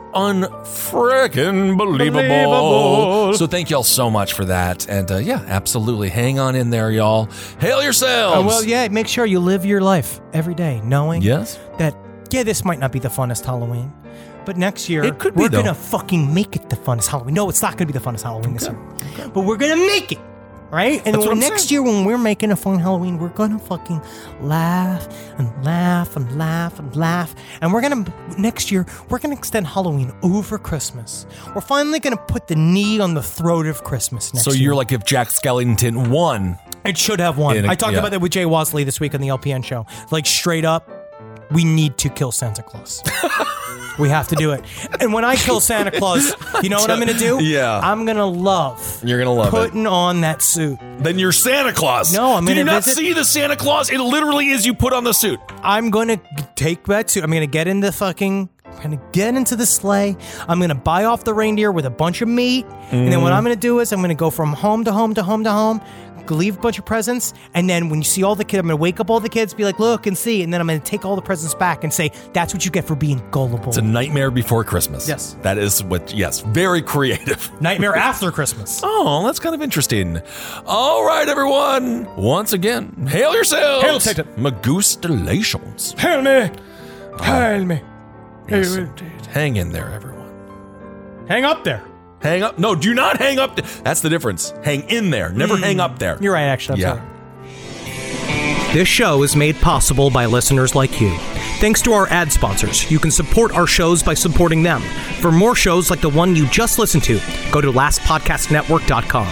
Speaker 5: unfrickin' believable.
Speaker 6: Believable.
Speaker 5: So thank y'all so much for that. And uh, yeah, absolutely. Hang on in there, y'all. Hail yourselves.
Speaker 6: Uh, well, yeah, make sure you live your life every day knowing
Speaker 5: Yes.
Speaker 6: that, yeah, this might not be the funnest Halloween, but next year,
Speaker 5: It could be,
Speaker 6: we're
Speaker 5: though.
Speaker 6: going to fucking make it the funnest Halloween. No, it's not going to be the funnest Halloween this year, but we're going to make it, right? And
Speaker 5: That's what
Speaker 6: when
Speaker 5: I'm
Speaker 6: next
Speaker 5: saying.
Speaker 6: year when we're making a fun Halloween, we're going to fucking laugh and laugh and laugh and laugh. And we're going to, next year, we're going to extend Halloween over Christmas. We're finally going to put the knee on the throat of Christmas next
Speaker 5: So
Speaker 6: year.
Speaker 5: you're like if Jack Skellington won.
Speaker 6: It should have one.
Speaker 5: In a-
Speaker 6: I talked
Speaker 5: yeah.
Speaker 6: about that with Jay Wasley this week on the L P N show. Like straight up, we need to kill Santa Claus. We have to do it. And when I kill Santa Claus, you know what I'm going to do?
Speaker 5: Yeah.
Speaker 6: I'm going to love
Speaker 5: You're gonna love it.
Speaker 6: putting on that suit.
Speaker 5: Then you're Santa Claus.
Speaker 6: No, I'm
Speaker 5: Did you
Speaker 6: gonna
Speaker 5: not
Speaker 6: visit-
Speaker 5: see the Santa Claus? It literally is you put on the suit.
Speaker 6: I'm going to take that suit. I'm going to get in the fucking... I'm going to get into the sleigh. I'm going to buy off the reindeer with a bunch of meat. And then what I'm going to do is I'm going to go from home to home to home to home, leave a bunch of presents. And then when you see all the kids, I'm going to wake up all the kids, be like, look and see. And then I'm going to take all the presents back and say, that's what you get for being gullible.
Speaker 5: It's a nightmare before Christmas.
Speaker 6: Yes.
Speaker 5: That is what, yes, very creative.
Speaker 6: Nightmare after Christmas.
Speaker 5: Oh, that's kind of interesting. All right, everyone. Once again, hail yourselves.
Speaker 6: Hail Satan.
Speaker 5: Magustalations.
Speaker 6: Hail me. Hail me.
Speaker 5: Yes, indeed. Hang in there, everyone.
Speaker 6: Hang up there.
Speaker 5: Hang up. No, do not hang up. That's the difference. Hang in there. Never hang up there.
Speaker 6: You're right, actually. I'm
Speaker 5: Yeah.
Speaker 6: sorry. This show is made possible by listeners like you. Thanks to our ad sponsors, you can support our shows by supporting them. For more shows like the one you just listened to, go to last podcast network dot com.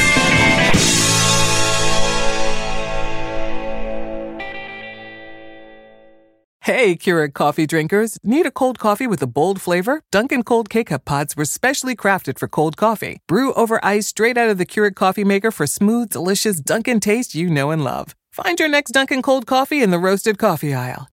Speaker 8: Hey, Keurig coffee drinkers. Need a cold coffee with a bold flavor? Dunkin' Cold K-Cup pods were specially crafted for cold coffee. Brew over ice straight out of the Keurig coffee maker for smooth, delicious Dunkin' taste you know and love. Find your next Dunkin' Cold coffee in the roasted coffee aisle.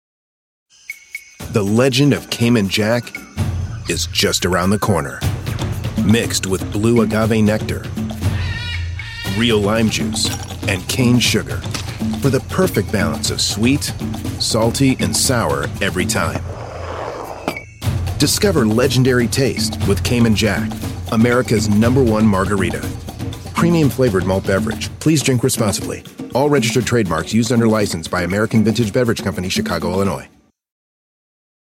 Speaker 1: The legend of Cayman Jack is just around the corner. Mixed with blue agave nectar, real lime juice, and cane sugar. for the perfect balance of sweet, salty, and sour every time. Discover legendary taste with Cayman Jack, America's number one margarita. Premium flavored malt beverage. Please drink responsibly. All registered trademarks used under license by American Vintage Beverage Company, Chicago, Illinois.